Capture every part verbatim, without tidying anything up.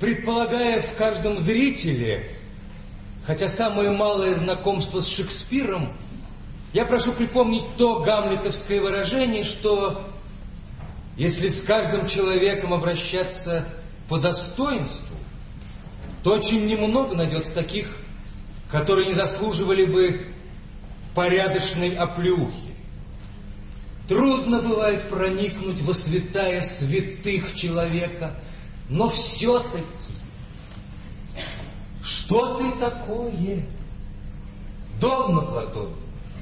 предполагая в каждом зрителе, хотя самое малое знакомство с Шекспиром, я прошу припомнить то гамлетовское выражение, что если с каждым человеком обращаться по достоинству, то очень немного найдется таких, которые не заслуживали бы порядочной оплеухи. Трудно бывает проникнуть во святая святых человека, но все-таки, что ты такое, Домна Платон?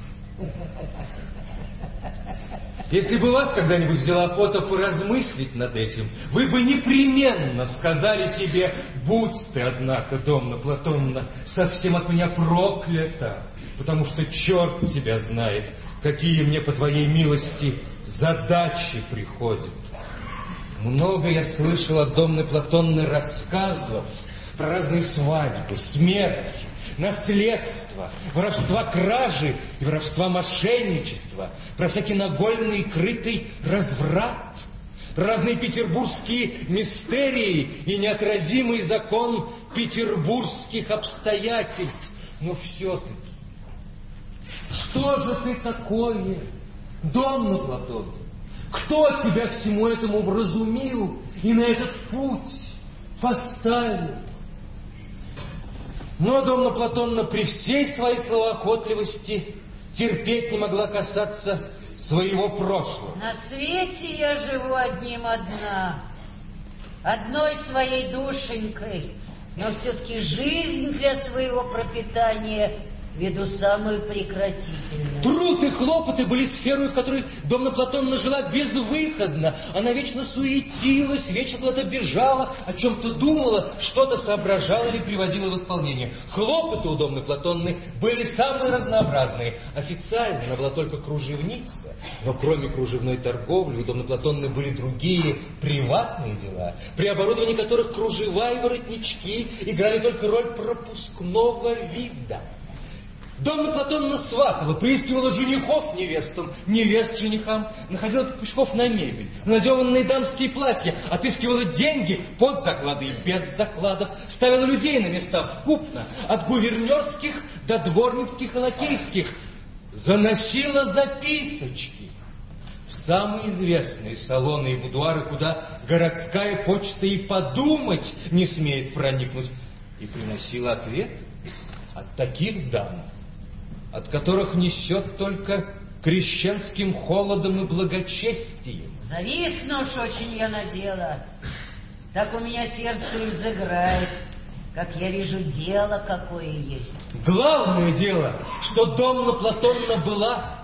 Если бы вас когда-нибудь взяла охота поразмыслить над этим, вы бы непременно сказали себе: будь ты, однако, Домна Платоновна, совсем от меня проклята, потому что черт тебя знает, какие мне по твоей милости задачи приходят. Много я слышал от Домны Платоновны рассказов про разные свадьбы, смерти, наследство, воровства кражи и воровства мошенничества, про всякий нагольный и крытый разврат, про разные петербургские мистерии и неотразимый закон петербургских обстоятельств. Но все-таки, что же ты такое, Домна Платоновна? Кто тебя всему этому вразумил и на этот путь поставил? Но Домна Платоновна при всей своей словоохотливости терпеть не могла касаться своего прошлого. На свете я живу одним одна, одной своей душенькой, но все-таки жизнь для своего пропитания веду самую прекратительную. Труд и хлопоты были сферой, в которой Домна Платоновна жила безвыходно. Она вечно суетилась, вечно куда-то бежала, о чем-то думала, что-то соображала или приводила в исполнение. Хлопоты у Домны Платоновны были самые разнообразные. Официально она была только кружевница, но кроме кружевной торговли у Домны Платоновны были другие приватные дела, при оборудовании которых кружева и воротнички играли только роль пропускного вида. Домна Платоновна сватала, приискивала женихов невестам, невест женихам, находила попучков на мебель, на надеванные дамские платья, отыскивала деньги под заклады и без закладов, ставила людей на места вкупно, от гувернерских до дворницких и лакейских, заносила записочки в самые известные салоны и будуары, куда городская почта и подумать не смеет проникнуть, и приносила ответ от таких дам, от которых несет только крещенским холодом и благочестием. Зависну уж очень я надела, так у меня сердце и взыграет, как я вижу дело, какое есть. Главное дело, что Домна Платоновна была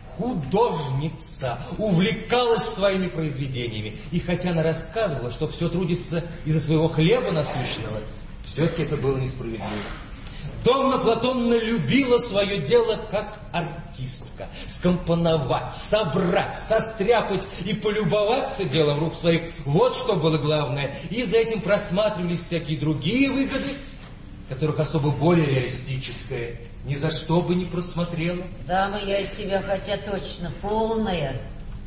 художница, увлекалась своими произведениями. И хотя она рассказывала, что все трудится из-за своего хлеба насущного, все-таки это было несправедливо. Домна Платоновна любила свое дело как артистка. Скомпоновать, собрать, состряпать и полюбоваться делом рук своих. Вот что было главное. И за этим просматривались всякие другие выгоды, которых особо более реалистическое ни за что бы не просмотрела. Дама я из себя хотя точно полная.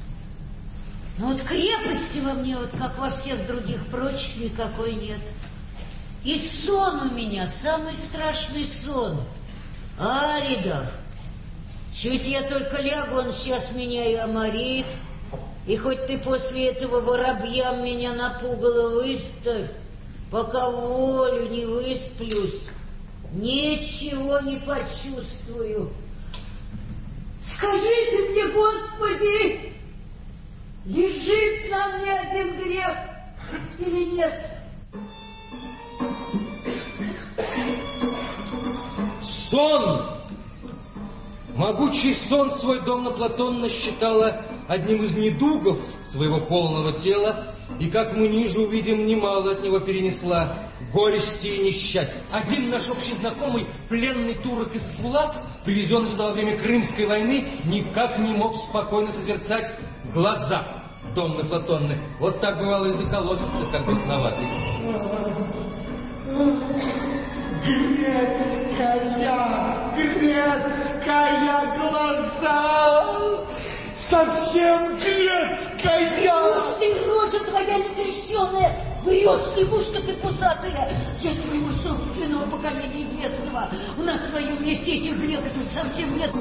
Но вот крепости во мне, вот как во всех других прочих, никакой нет. И сон у меня, самый страшный сон. Аридов, чуть я только лягу, он сейчас меня и оморит. И хоть ты после этого воробьям меня напугало выставь, пока волю не высплюсь, ничего не почувствую. Скажите мне, Господи, лежит на мне один грех или нет? Сон! Могучий сон свой Домна Платоновна считала одним из недугов своего полного тела, и, как мы ниже увидим, немало от него перенесла горести и несчастья. Один наш общий знакомый, пленный турок из Пулат, привезенный сюда во время Крымской войны, никак не мог спокойно созерцать глаза Домны Платоновны. Вот так бывало и заколотится, как бесноватый. Грецкая, грецкая глаза, совсем грецкая. Уж ты, рожа твоя некрещенная, врешь, лягушка ты пузатая. Я своего собственного пока неизвестного. У нас в своем месте этих греков совсем нет.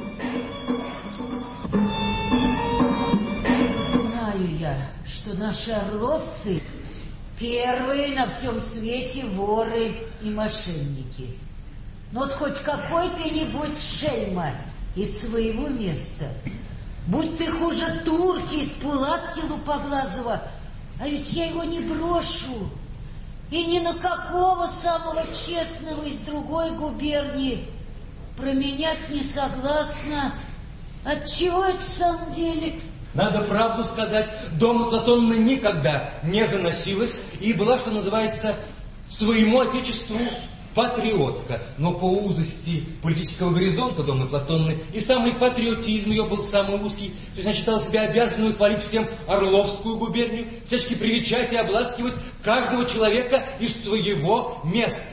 Знаю я, что наши орловцы первые на всем свете воры и мошенники. Но вот хоть какой ты-нибудь шельма из своего места, будь ты хуже турки из пулатки лупоглазого, а ведь я его не брошу. И ни на какого самого честного из другой губернии променять не согласна. Отчего это в самом деле? Надо правду сказать, Донна Платонна никогда не заносилась и была, что называется, своему отечеству патриотка. Но по узости политического горизонта Донны Платонны и самый патриотизм ее был самый узкий. То есть она считала себя обязанной хвалить всем Орловскую губернию, всячески привечать и обласкивать каждого человека из своего места.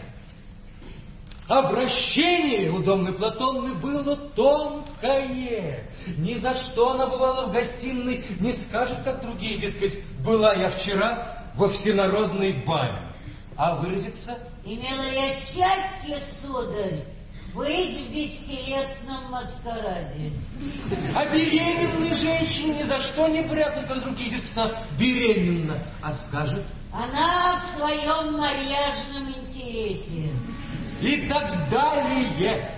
Обращение у Донны Платонны было тонкое. Ни за что она бывала в гостиной, не скажет, как другие, дескать, была я вчера во всенародной бане. А выразиться? Имела я счастье, сударь, быть в бестелесном маскараде. А беременной женщине ни за что не брякнут, как другие, дескать, она беременна. А скажет? Она в своем марьяжном интересе. И так далее.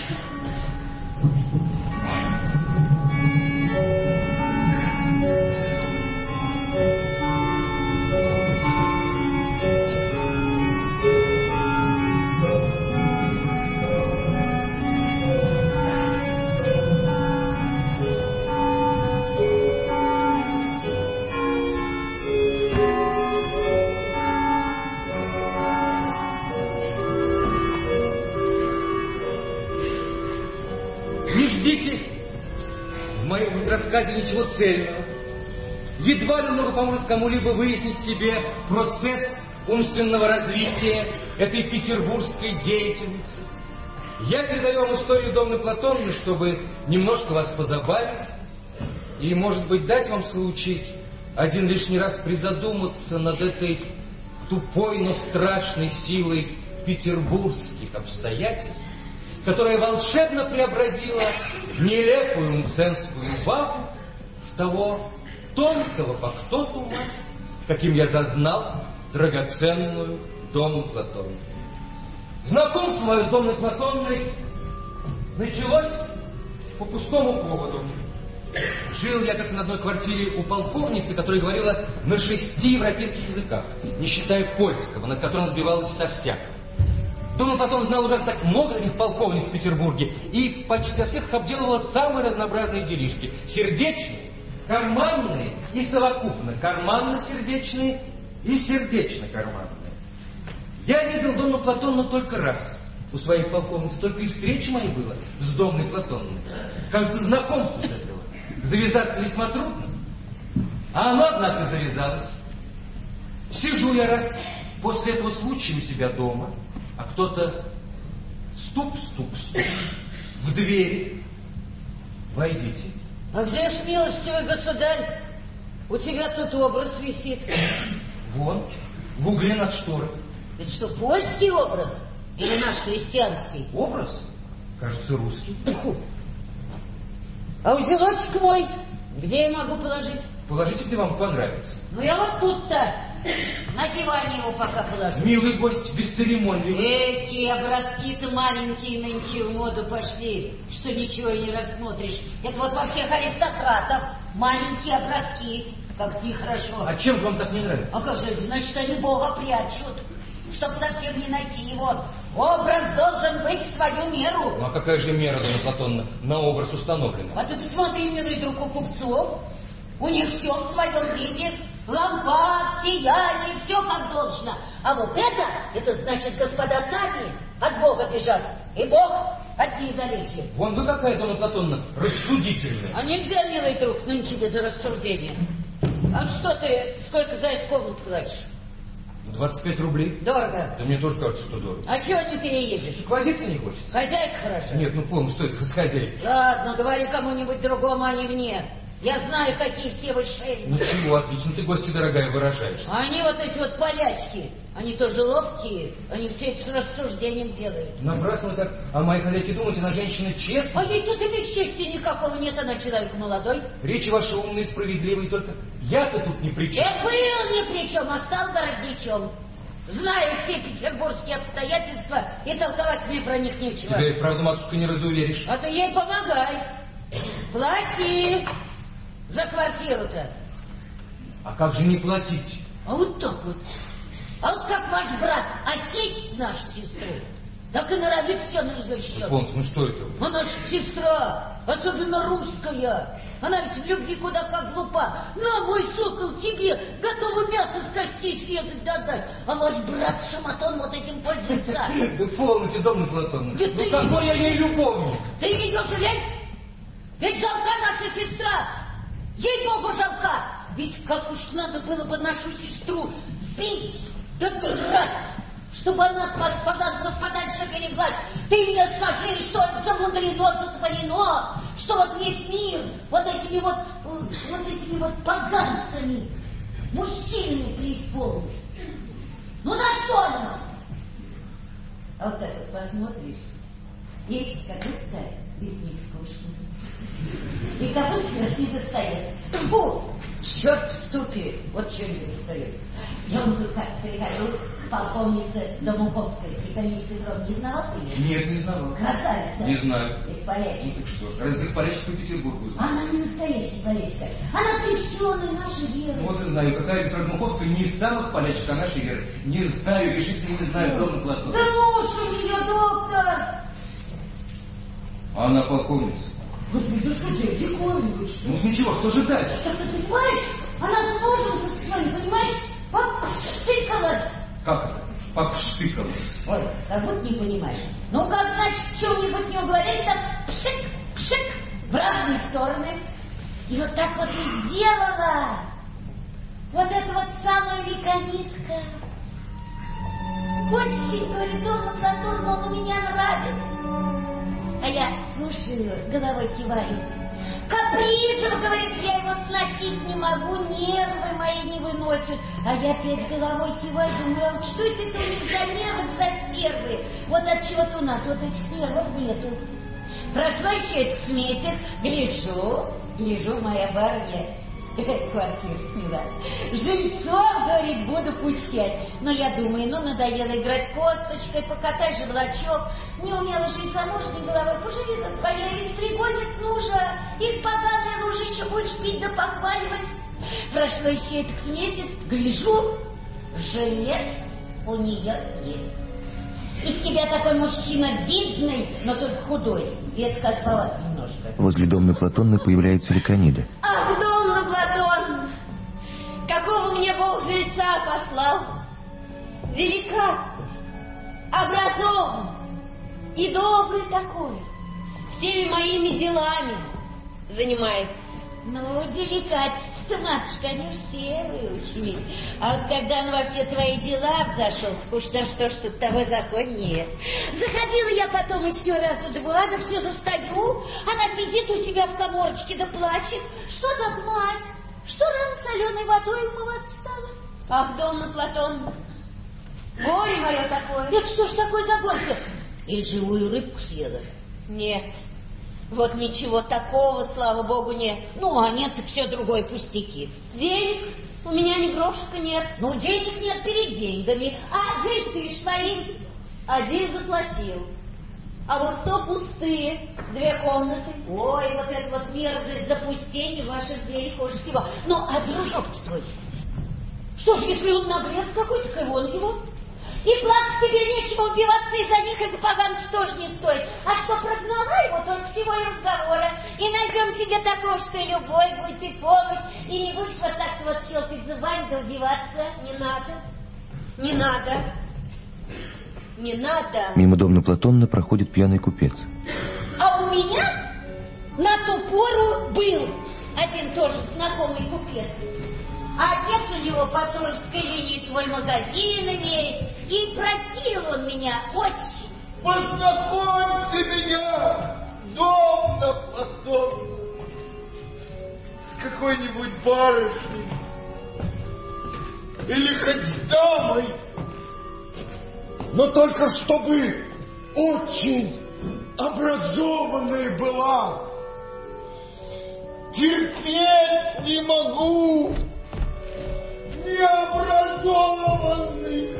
Не ждите в моем рассказе ничего цельного. Едва ли много поможет кому-либо выяснить себе процесс умственного развития этой петербургской деятельницы. Я передаю вам историю Донны Платонны, чтобы немножко вас позабавить и, может быть, дать вам случай один лишний раз призадуматься над этой тупой, но страшной силой петербургских обстоятельств, которая волшебно преобразила нелепую мценскую бабу в того тонкого фактотума, каким я зазнал драгоценную Донну Платонну. Знакомство мое с Донной Платонной началось по пустому поводу. Жил я как на одной квартире у полковницы, которая говорила на шести европейских языках, не считая польского, над которым сбивалась со всякого. Донна Платонна знала уже так много таких полковниц в Петербурге и почти всех их обделывала самые разнообразные делишки. Сердечные, карманные и совокупно карманно-сердечные и сердечно-карманные. Я видел Донну Платонну только раз у своей полковницы, только и встречи моей было с Донной Платонной. Кажется, знакомство с этого завязаться весьма трудно. А оно, однако, завязалось. Сижу я раз после этого случая у себя дома, а кто-то стук-стук-стук в двери. Войдите. А где ж, милостивый государь, у тебя тут образ висит? Вон, в угле над шторой. Это что, польский образ? Или наш христианский? Образ? Кажется, русский. А узелочек мой, где я могу положить? Положите, где вам понравится. Ну я вот тут-то на диване его пока положу. Милый гость, бесцеремонный. Эки образки-то маленькие нынче в моду пошли, что ничего и не рассмотришь. Это вот во всех аристократах маленькие образки, как нехорошо. А чем же вам так не нравится? А как же, значит, они Бога прячут, чтобы совсем не найти его. Образ должен быть в свою меру. Ну а какая же мера, Донна Платонна, на образ установлена? А ты посмотри, милый друг, у купцов. У них все в своем виде. Лампад, сияние, все как должно. А вот это, это значит, господа сами от Бога бежат. И Бог от них далече. Вон вы какая, Донна Платонна, рассудительная. А нельзя, милый друг, нынче без рассуждения. А вот что ты, сколько за эту комнату платишь? двадцать пять рублей. Дорого. Да мне тоже кажется, что дорого. А чего не переедешь? Возиться не хочется. Хозяйка хорошо. Нет, ну помню, что это хозяйка. Ладно, говори кому-нибудь другому, а не мне. Я знаю, какие все вы шеи. Ничего, отлично, ты, гости дорогая, выражаешься. Они вот эти вот полячки, они тоже ловкие, они все это с рассуждением делают. Напрасно вы так о моей коллеге думаете, она женщина честная. А ей тут и бесчестия никакого нет, она человек молодой. Речи ваши умные, справедливые, только я-то тут ни при чем. Я был ни при чем, а стал городничем. Знаю все петербургские обстоятельства, и толковать мне про них нечего. Тебя и правда, матушка, не разуверишь. А ты ей помогай. Плати за квартиру-то. А как же не платить? А вот так вот. А вот как ваш брат осечит нашу сестру, так и норовит все на ее счет. Понс, ну что это? А наша сестра, особенно русская, она ведь в любви куда как глупа. На, мой сокол, тебе готово мясо с костей срезать додать. А ваш брат шаматон вот этим пользуется. Да полноте, Домна Платоновна. Да ну ты какой не- я ей любовник? Ты ее жалей? Ведь жалка наша сестра. Ей-богу жалка. Ведь как уж надо было бы нашу сестру бить, да драть, чтобы она от вас, поганцев, подальше береглась. Ты мне скажи, что это за мудрено сотворено, что вот весь мир вот этими вот, вот этими вот поганцами, мужчинами преисполнен. Ну на что она? А вот так вот посмотришь, и как будто лесник скучный. И кого черт не достает. Фу! Черт в ступе! Вот что не достает. Я он как прихожу к полковнице Домуховской. Екатерине Петровне, не знала ты ее? Нет, не знаю. Красавица. Не знаю. Из полячек. Ну так что ж, разве полячек по Петербургу знаю? Она не настоящая полячка. Она крещеная нашей верой. Вот и знаю, какая из Размуховская не станут полячек, а нашей веры. Не знаю, решительно не знаю, Домна Платоновна. Да муж у нее доктор. А она полковница. Господи, да что ты, диковинуешь? Ну ничего, что же дальше? Так ты понимаешь, она с мужем со своим, понимаешь, попштыкалась. Как это? Попштыкалась. Ой, как будто не понимаешь. Ну, как значит, в чем-нибудь не уговорили, так пшик, пшик, в разные стороны. И вот так вот и сделала. Вот это вот самая ликонитка. Очень, говорит, Домна Платоновна, он у меня нравится. А я слушаю, головой киваю. Капризом, говорит, я его сносить не могу, нервы мои не выносят. А я опять головой киваю, думаю, а вот что это у них за нервы, за стервы? Вот от чего-то у нас вот этих нервов нету. Прошло еще этот месяц, гляжу, гляжу, моя барыня квартиру сняла. Жильцов, говорит, буду пущать. Но я думаю, ну надоело играть косточкой, покатай же влачок. Не умела жить замужней головой, поживи за своей, ведь пригонит мужа. И поганая лужа еще будешь пить да похваливать. Прошло еще этот месяц, гляжу, жилец у нее есть. Из тебя такой мужчина видный, но только худой. И это косповат немножко. Возле Домны Платоновны появляется Ликонида. Ах, Домна Платон, какого мне Бог жильца послал. Деликат, образован и добрый такой. Всеми моими делами занимается. Ну, деликатец-то, матушка, они уж все выучились. А вот когда он во все твои дела взошел, так уж то что ж тут того закон нет. Заходила я потом еще раз до два, да все застаю. Она сидит у себя в коморочке да плачет. Что тут, мать? Что рано соленой водой умываться стала? Ах, Домна Платон, горе мое такое. Это что ж такое за горе-то? Или живую рыбку съела? Нет, вот ничего такого, слава Богу, нет. Ну, а нет, так все другое пустяки. Денег у меня ни грошика нет. Ну, денег нет перед деньгами. А жильцы ж твои? Один заплатил. А вот то пустые, две комнаты. Ой, вот это вот мерзость запустения в ваших деле хуже всего. Ну, а дружок-то твой? Что ж, если он наглец какой-то, кой вон его? И плакать тебе нечего, убиваться из-за них, из-за поганцев тоже не стоит. А что прогнала его, только всего и разговора. И найдем себе такого, что и любовь будет, и помощь. И не будешь вот так вот щелкать зубами да убиваться. Не надо, не надо, не надо. Мимо Домны Платоновны проходит пьяный купец. А у меня на ту пору был один тоже знакомый купец. А отец у него по Суровской линии свой магазин имеет. И просил он меня очень. Познакомьте меня, Домна Платоновна, с какой-нибудь барышней. Или хоть с дамой. Но только чтобы очень образованной была. Терпеть не могу необразованный.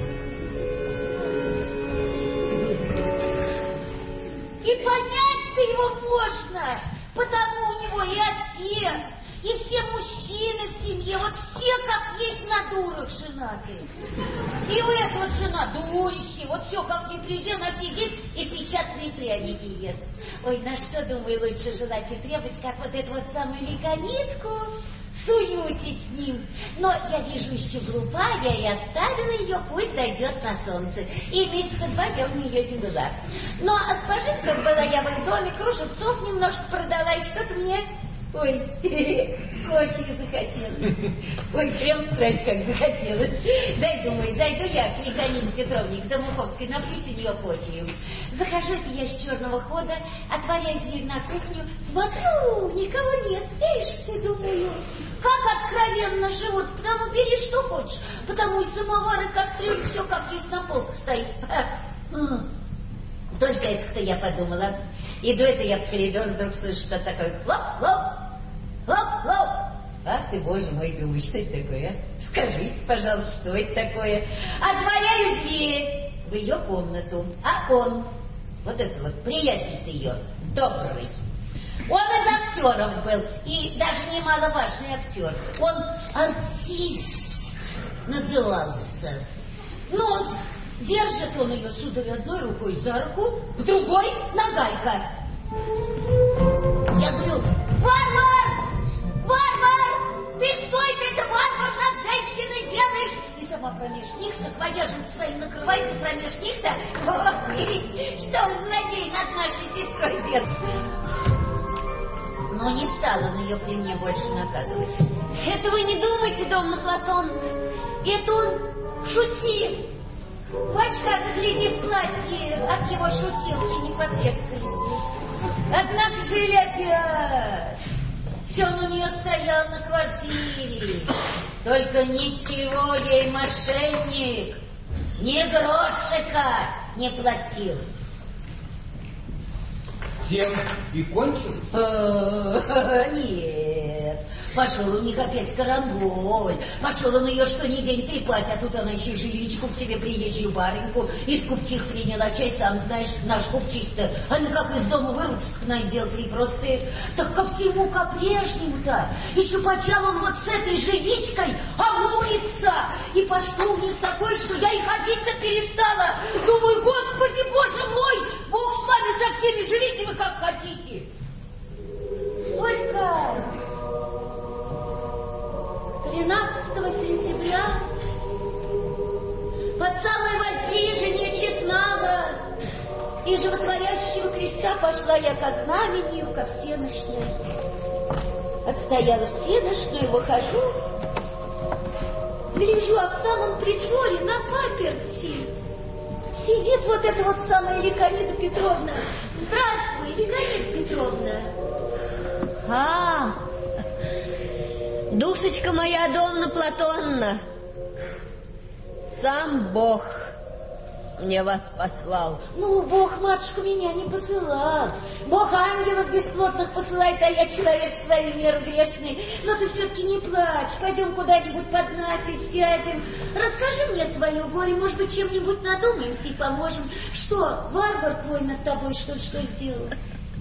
И понять-то его можно, потому у него и отец, и все мужчины в семье, вот все как есть на дурах женаты. И у этого вот жена дурищая, вот все как ни приди, она сидит и печатные пряники ест. Ой, на что, думаю, лучше желать и требовать, как вот эту вот самую ликонитку, суетить с ним. Но я вижу еще глупая и оставила ее, пусть дойдет на солнце. И месяца два я у нее не была. Но а скажи, как была я в их доме, кружевцов немножко продала, и что-то мне... Ой, кофе захотелось. Ой, прям страсть как захотелось. Дай, думаю, зайду я к Ликонине Петровне, к Домуховской, напьюсь у нее кофе. Захожу это я с черного хода, отворяю дверь на кухню, смотрю, никого нет. Ишь ты, думаю, как откровенно живут, потому бери что хочешь, потому и самовар, и кастрюль, все как есть на полках стоит. Только это-то я подумала. Иду это я по коридору, вдруг слышу, что такое хлоп-хлоп, хлоп-хлоп. Ах ты, боже мой, думаю, что это такое, а? Скажите, пожалуйста, что это такое? Отворяю дверь в ее комнату, а он, вот это вот, приятель-то ее, добрый, он из актеров был, и даже немаловажный актер. Он артист назывался. Ну, держит он ее, сударь, одной рукой за руку, в другой нагайка. Я говорю, варвар! Варвар! Ты что это, это варвар над женщиной делаешь? И сама промеж них-то, квояжем своим накрывает, и промеж них-то, вот, видите, что он злодей над нашей сестрой делает. Но не стал он ее при мне больше наказывать. Это вы не думайте, Домна Платоновна, это он шутил. Батюшка, гляди, в платье от его шутилки не потрескались. Однако же и опять. Все он у нее стоял на квартире. Только ничего ей мошенник ни грошика не платил. Тем и кончил? Нет. Пошел у них опять карамболь. Пошел он ее что ни день трепать, а тут она еще и жиличку к себе приезжую барыньку из купчих приняла. Чай, сам знаешь, наш купчих-то, она как из дома вырваться, надел три простые. Так ко всему ко прежнему-то. Еще почал он вот с этой жиличкой омуриться. И пошло у них такое, что я и ходить-то перестала. Думаю, Господи, Боже мой, Бог с вами, со всеми живите вы как хотите. Только тринадцатого сентября под самое воздвижение честного и животворящего креста пошла я ко знамению, ко всенощной. Отстояла всенощную, выхожу, гляжу, а в самом притворе на паперти сидит вот эта вот самая Ликонида Петровна. Здравствуй, Ликонида Петровна. А, душечка моя, Домна Платонна, сам Бог мне вас послал. Ну, Бог, матушка, меня не посылал. Бог ангелов бесплотных посылает, а я человек своей меры грешный. Но ты все-таки не плачь. Пойдем куда-нибудь под нас и сядем. Расскажи мне свое горе, может быть, чем-нибудь надумаемся и поможем. Что, варвар твой над тобой что-то что сделал?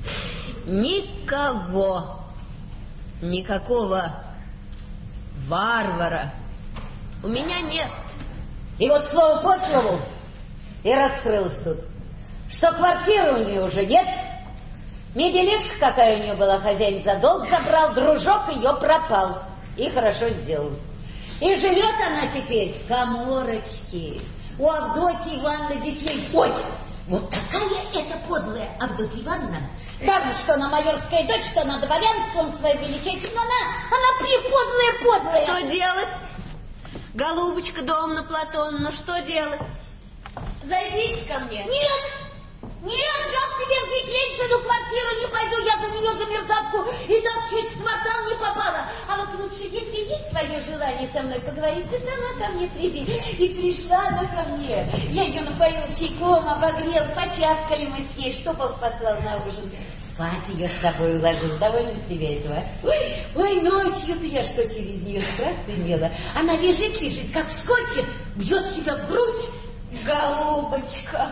Никого, никакого варвара у меня нет. И вот слово по слову и раскрылось тут, что квартиры у нее уже нет, мебелишка какая у нее была, хозяин за долг забрал, дружок ее пропал. И хорошо сделал. И живет она теперь в каморочке у Авдотьи Ивановны Десней. Ой, вот такая это подлая Авдотья Ивановна. Ладно, что она майорская дочь, что она дворянством своим величает, но она, она приподлая-подлая. Что делать, голубочка Домна Платоновна, что делать? Зайдите ко мне. Нет, Нет, я к тебе в Десленшину квартиру не пойду, я за нее, за мерзавку, и так чуть в квартал не попала. А вот лучше, если есть твое желание со мной поговорить, ты сама ко мне приди. И пришла она ко мне. Я ее напоила чайком, обогрел, початкали мы с ней, что Бог послал на ужин. Спать ее с собой уложил, довольно с тебя этого. Ой, ой, ночью-то я что через нее страх-то имела. Она лежит, лежит, как вскочит, бьет себя в грудь. Голубочка,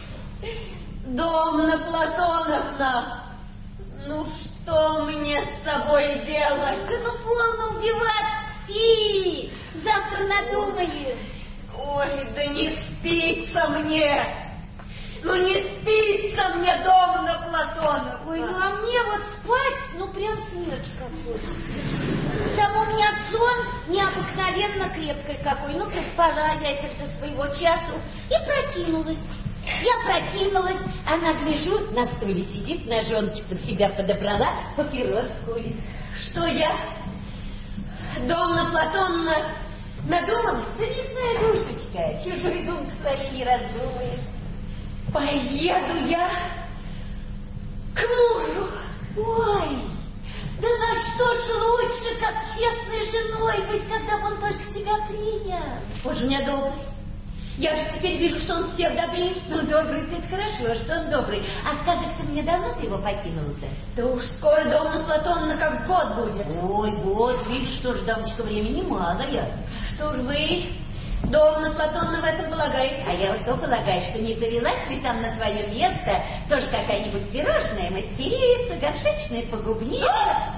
Домна Платоновна, ну что мне с тобой делать? Да ну полно убивать, спи, завтра надумаем. Ой, да не спится мне. Ну не спится мне, Домна Платоновна. Ой, ну а мне вот спать, ну прям смерть как хочется. Там у меня сон необыкновенно крепкий какой. Ну проспала я это до своего часу и прокинулась. Я прокинулась, она, гляжу, на стуле сидит, ножонки под себя подобрала, папирос курит. Что я, Домна Платоновна, надумалась? Зависная душечка, чужую думку своей не раздумаешь. Поеду я к мужу. Ой, да на что ж лучше, как честной женой быть, когда он только тебя принял. Он же у меня добрый. Я же теперь вижу, что он всех добрее. Ну, добрый-то это хорошо, что он добрый. А скажи, ты мне давно ты его покинула-то? Да уж скоро, Домна Платоновна, как год будет. Ой, год, видишь, что ж, дамочка, времени мало я. Что ж вы, Домна Платоновна, в этом полагаете? А я вот то полагаю, что не завелась ли там на твое место тоже какая-нибудь пирожная мастерица, горшечная погубница.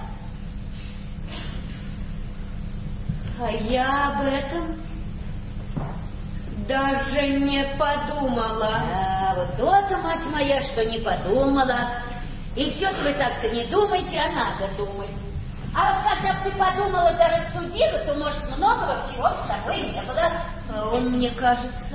А я об этом даже не подумала. А вот то-то, мать моя, что не подумала. И все вы так-то не думаете, а надо думать. А вот когда бы ты подумала да рассудила, то, может, многого чего с тобой не было. А он, мне кажется,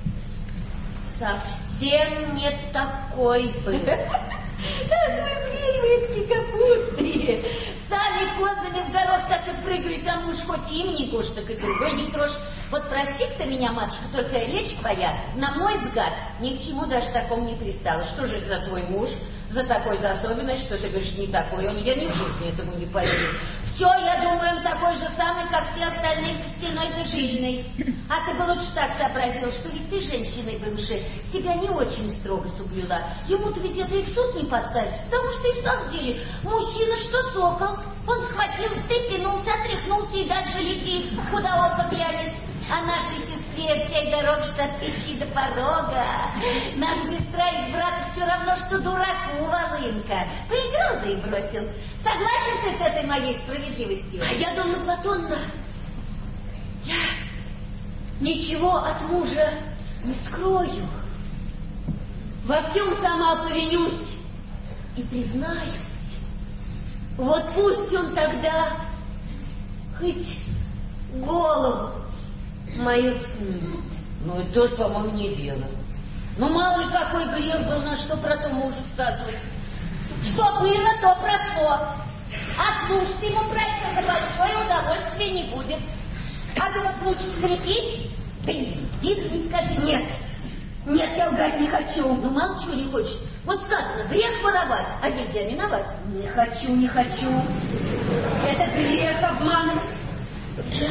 совсем не такой был. Ах вы змеи, капусты. Сами козами в горох так и прыгают, а муж хоть им не кушь, так и другой не трожь. Вот прости-ка ты меня, матушка, только речь твоя, на мой взгляд, ни к чему даже такому не пристала. Что же это за твой муж, за такой за особенность, что ты говоришь, не такой он, я ни в жизни этому не поверю. Все, я думаю, он такой же самый, как все остальные, костяной-то жильный. А ты бы лучше так сообразила, что ведь ты, женщиной бывшей, себя не очень строго соблюла. Ему-то ведь это и в суд не поставить, потому что и в самом деле мужчина что сокол. Он схватил, стыпинулся, отряхнулся и дальше лети, куда око глянет. А нашей сестре всей дорог, что от печи до порога. Наш сестра и брат все равно, что дураку волынка. Поиграл, да и бросил. Согласен ты с этой моей справедливостью? А я, Домна Платоновна, я ничего от мужа не скрою. Во всем сама повинюсь и признаюсь. Вот пусть он тогда хоть голову мою снимет. Ну, это тоже, по-моему, не дело. Ну, мало ли какой грех был, на что про то мужу сказывать. Что было, то прошло. А слушать ему про это за большое удовольствие не будет. А ты вот лучше скрепись, да и виду не покажи. Нет, нет, я лгать не хочу. Ну, мало чего не хочет. Вот сказано, грех воровать, а нельзя миновать. Не хочу, не хочу. Это грех обманывать. Я...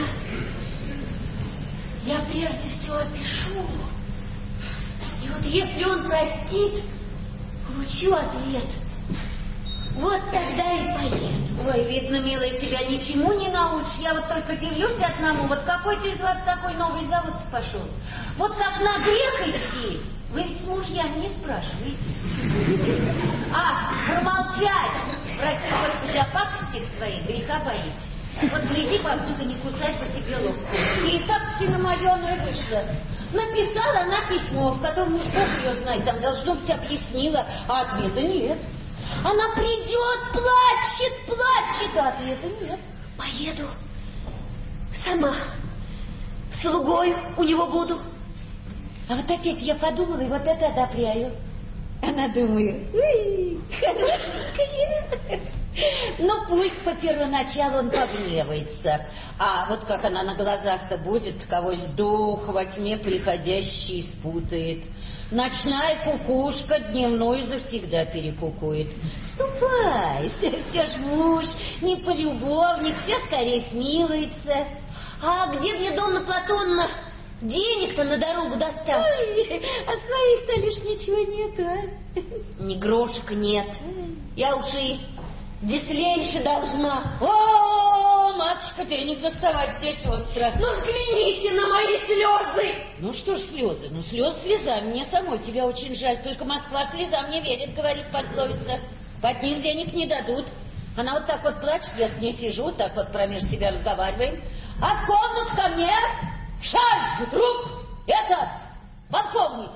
Я прежде всего опишу. И вот если он простит, получу ответ. Вот тогда и поеду. Ой, видно, милая, тебя ничему не научишь. Я вот только дивлюсь одному. Вот какой-то из вас такой новый завод пошел. Вот как на грех идти. Вы ведь с мужьями не спрашиваете. А, промолчать. Прости, Господи, о пакостях своих греха боитесь. Вот гляди, бабочка, не кусай по тебе локти. И так-таки на мое оно и вышло. Написала она письмо, в котором уж Бог ее знает, там должно быть объяснила, а ответа нет. Она придет, плачет, плачет, а ответа нет. Поеду сама, слугою у него буду. А вот опять я подумала, и вот это одобряю. Она думает, ой, хорошенькая. Ну, пусть по первоначалу он погневается. А вот как она на глазах-то будет, когось дух во тьме приходящий спутает. Ночная кукушка дневную завсегда перекукует. Ступай, все ж муж, не полюбовник, все скорее смилуется. А где мне, Домна Платонна, денег-то на дорогу достать? Ой, а своих-то лишь ничего нету, а? Ни грошика нет. Я уж и дисленьше должна. О, матушка, денег доставать все сестры. Ну, взгляните на мои слезы. Ну что ж слезы? Ну слез слезами. Мне самой тебя очень жаль. Только Москва слезам не верит, говорит пословица. Под них денег не дадут. Она вот так вот плачет, я с ней сижу, так вот промеж себя разговариваем. А в комнату ко мне шаль, друг, это полковник.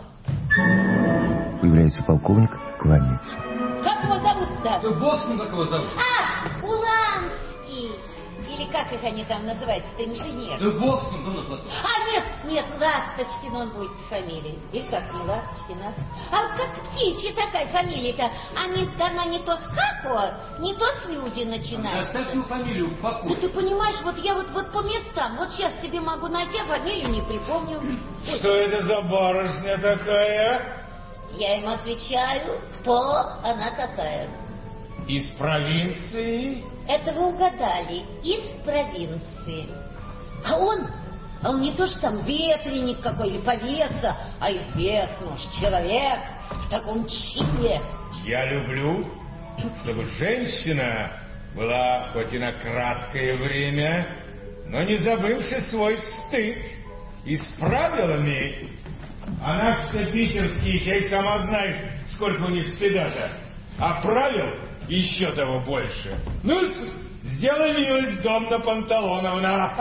Появляется полковник, кланяется. Как его зовут-то? Ну, бог с ним, как его зовут. А, Уланский. Или как их они там называются-то, инженер. Да бог с ним, Домна Платонна. А, нет, нет, Ласточкин он будет фамилией. Или как, не Ласточкин, а? А вот как птичья такая фамилия-то? Они, она не то с Како, не то с люди начинается. Оставь ему фамилию в Ну, покое. ты понимаешь, вот я вот, вот по местам, вот сейчас тебе могу найти, а фамилию не припомню. Ой, Что это за барышня такая? я ему отвечаю, кто она такая. Из провинции? Это вы угадали, из провинции. А он, а он не то что там ветреник какой или повеса, а известный уж человек в таком чине. Я люблю, чтобы женщина была хоть и на краткое время, но не забывши свой стыд и с правилами. А наши-то питерские, чай сама знаешь, сколько у них стыда-то. А правил еще того больше. Ну, сделай милость, Домна Панталоновна.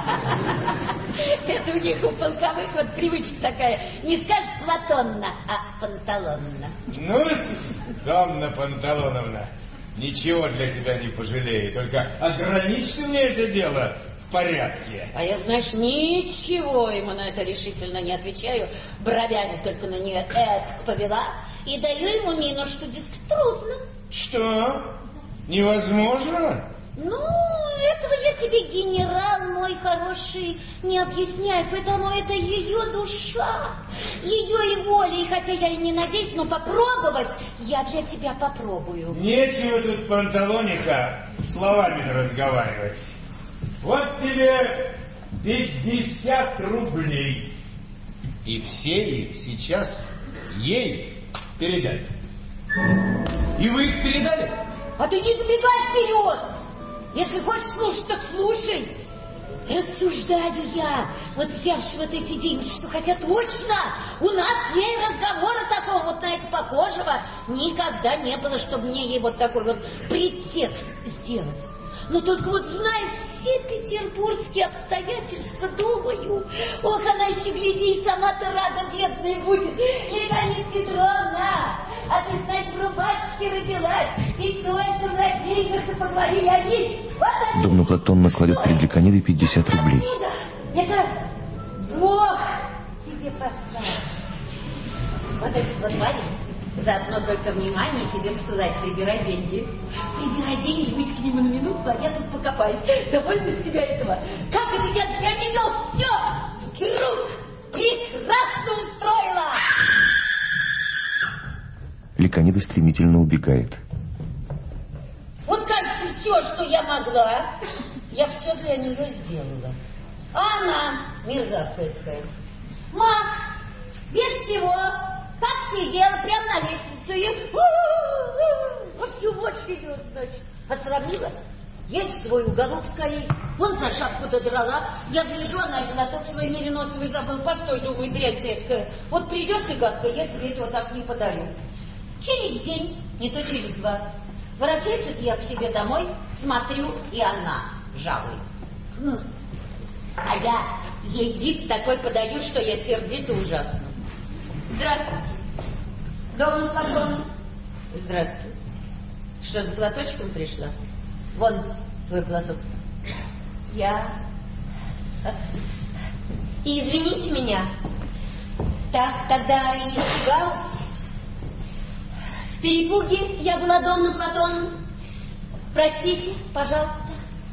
Это у них у полковых вот привычка такая. Не скажешь Платонна, а Панталонна. Ну, Домна Панталоновна, ничего для тебя не пожалею. Только ограничьте мне это дело в порядке. А я, знаешь, ничего ему на это решительно не отвечаю. Бровями только на нее этак повела. И даю ему мину, что, дескать, трудно. Что? Невозможно? Ну, этого я тебе, генерал мой хороший, не объясняю, поэтому это ее душа, ее и воля, и хотя я и не надеюсь, но попробовать я для себя попробую. Нечего тут, Панталониха, словами разговаривать. Вот тебе пятьдесят рублей. И все их сейчас ей передать. И вы их передали? А ты не забегай вперед! Если хочешь слушать, так слушай. Рассуждаю я, вот взявши вот эти деньги, что хотя точно у нас с ней разговора такого вот на это похожего никогда не было, чтобы мне ей вот такой вот претекст сделать. Но только вот зная все петербургские обстоятельства, думаю, ох, она еще, гляди, и сама-то рада бедная будет. Ликалит Петровна, а ты, значит, в рубашечке родилась, и только на деньгах-то поговорили о ней. Вот они. Домна Платонна кладет перед Ликанидой пятьдесят рублей. Откуда? Это Бог тебе послал. Вот этот вот Ваня. Заодно только внимание тебе посылать, прибирай деньги. Прибирай деньги, быть к нему на минутку, а я тут покопаюсь. Довольно с тебя этого. Как это я тебя не вел? Все! Друг! Прекрасно устроила! Ликанида стремительно убегает. Вот, кажется, все, что я могла, я все для нее сделала. А она, мерзавка такая, маг, без всего... Так сидела прямо на лестнице и во всю ночь идет, значит. Отсрамила, едет в свой уголок скорее. Вон за шапку-то драла. Я гляжу, она и платок свой мериносовый забыл. Постой, думаю, дрянь ты эткая. Вот придешь ты, гадкая, я тебе этого так не подарю. Через день, не то через два, ворочаюсь вот я к себе домой, смотрю, и она жалует. А я ей вид такой подаю, что я сердита ужасно. Здравствуйте. Домна Платонна. Здравствуй. Что, за платочком пришла? Вон твой платок. Я... И извините меня. Так, тогда и испугалась. В перепуге я была, Домна Платонна. Простите, пожалуйста.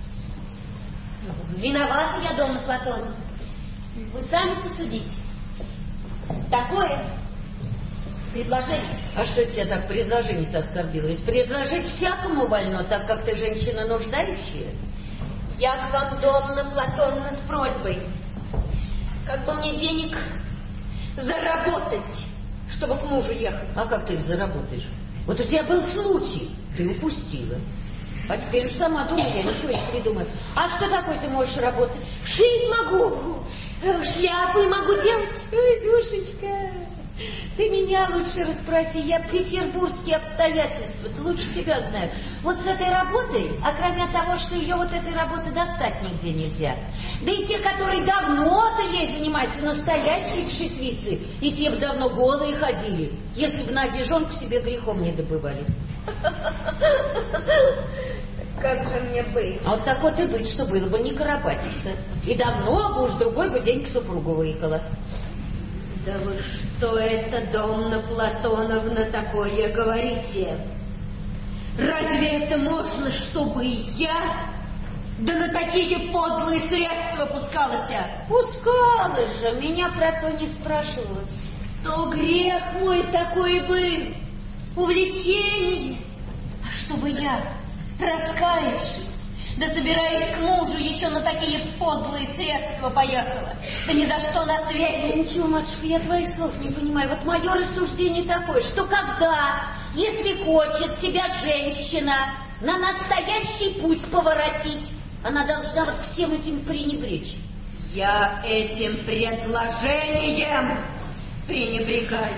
Виновата я, Домна Платоновна. Вы сами посудите. Такое предложение. А что тебя так предложение-то оскорбило? Ведь предложить всякому вольно, так как ты женщина нуждающая. Я к вам, Домна Платоновна, с просьбой. Как бы мне денег заработать, чтобы к мужу ехать. А как ты их заработаешь? Вот у тебя был случай, ты упустила. А теперь уж сама думай, я ничего не придумаю. А что такое ты можешь работать? Шить могу, шляпы могу делать. Ой, душечка, ты меня лучше расспроси. Я петербургские обстоятельства лучше тебя знаю. Вот с этой работой, а кроме того, что ее вот этой работы достать нигде нельзя. Да и те, которые давно-то ей занимаются, настоящие шитвицы, и те бы давно голые ходили, если бы на одежонку себе грехом не добывали. Как же мне быть? А вот так вот и быть, что было бы не коропатиться. И давно бы уж другой бы день к супругу выехала. Да вы что это, Домна Платоновна, такое говорите? Разве это можно, чтобы я да на такие подлые средства пускалась? Пускалась же, меня про то не спрашивалось. То грех мой такой был, увлечение. А чтобы я, раскаявшись, да собираясь к мужу, еще на такие подлые средства поехала. Да ни за что на свете. Ничего, матушка, я твоих слов не понимаю. Вот мое рассуждение такое, что когда, если хочет себя женщина на настоящий путь поворотить, она должна вот всем этим пренебречь. Я этим предложением пренебрегаю.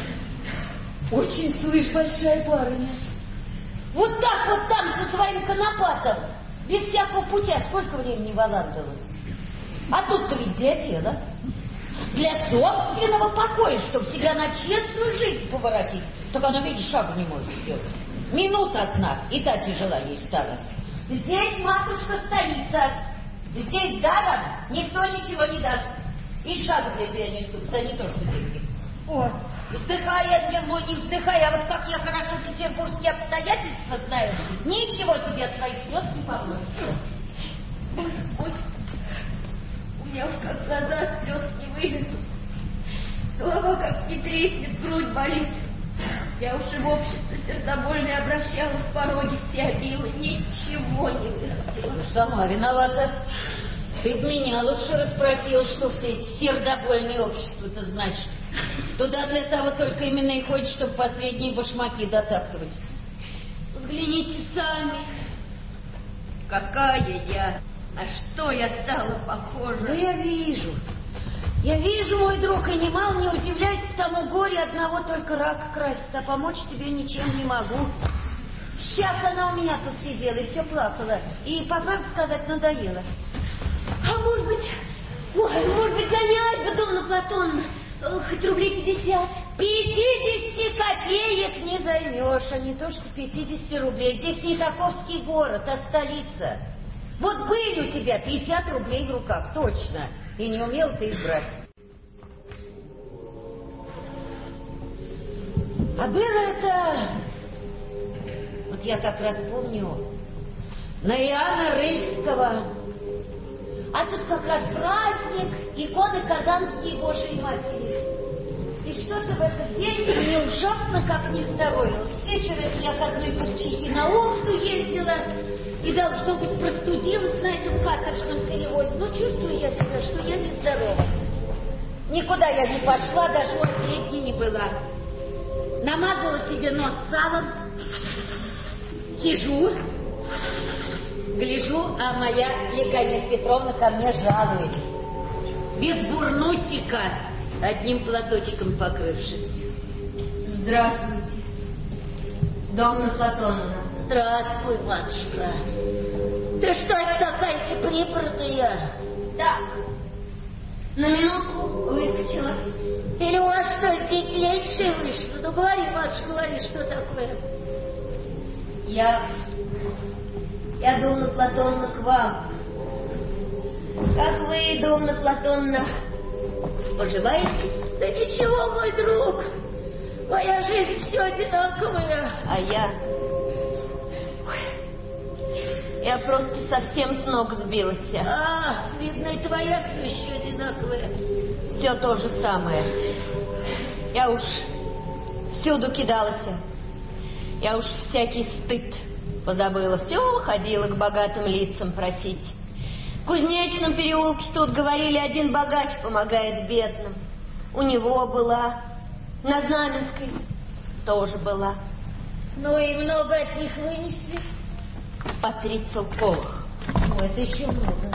Очень, слышь, большая барыня. Вот так вот там со своим конопатом, без всякого путя, сколько времени валандалось. А тут-то ведь для дела. Для собственного покоя, чтобы себя на честную жизнь поворотить. Только она, видишь, шагу не может сделать. Минута одна, и та тяжела ей стала. Здесь, матушка, столица. Здесь даром никто ничего не даст. И шагу для тебя не ждут, да не то, что деньги. О, вздыхай, ангел мой, не вздыхай, а вот как я хорошо петербургские обстоятельства знаю, ничего тебе от твоих слез не поможет. Ой, ой, у меня уж как глаза от слез не вылезут. Голова как не треснет, грудь болит. Я уж и в обществе сердобольное обращалась, пороги все обила, ничего не выходило. Сама виновата. Ты б меня лучше расспросил, что все эти сердобольные общества-то значит. Туда для того только именно и ходят, чтобы последние башмаки дотаптывать. Взгляните сами, какая я, на что я стала похожа. Да я вижу, я вижу, мой друг, и немало не удивляйся, потому горе одного только рака красит, а помочь тебе ничем не могу. Сейчас она у меня тут сидела и все плакала, и, по правде сказать, надоело. А может быть, ой, может быть, гонять бы, Домна Платоновна, хоть рублей пятьдесят. Пятидесяти копеек не займешь, а не то что пятидесяти рублей. Здесь не таковский город, а столица. Вот были у тебя пятьдесят рублей в руках, точно, и не умел ты их брать. А было это... Вот я как раз помню, на Иоанна Рыльского. А тут как раз праздник иконы Казанские Божией Матери. И что-то в этот день мне ужасно как не здоровилось. С вечера я к одной купчихе на Охту ездила и, должно быть, простудилась на этом каторжном перевозе. Но чувствую я себя, что я нездорова. Никуда я не пошла, даже у обедни не была. Намазала себе нос салом, сижу, гляжу, а моя Ликавета Петровна ко мне жалует. Без бурнусика, одним платочком покрывшись. Здравствуйте, Домна Платоновна. Здравствуй, матушка. Ты что это такая неприбранная? Так, на минутку выскочила. Или у вас что, здесь меньше вышло? Ну говори, матушка, говори, что такое? Я... Я, Домна Платоновна, к вам. Как вы, Домна Платоновна, поживаете? Да ничего, мой друг. Моя жизнь все одинаковая. А я... Я просто совсем с ног сбилась. А, видно, и твоя все еще одинаковая. Все то же самое. Я уж всюду кидалась. Я уж всякий стыд позабыла. Все ходила к богатым лицам просить. В Кузнечном переулке тут говорили, один богач помогает бедным. У него была. На Знаменской тоже была. Ну и много от них вынесли? По три целковых. Ну, это еще много.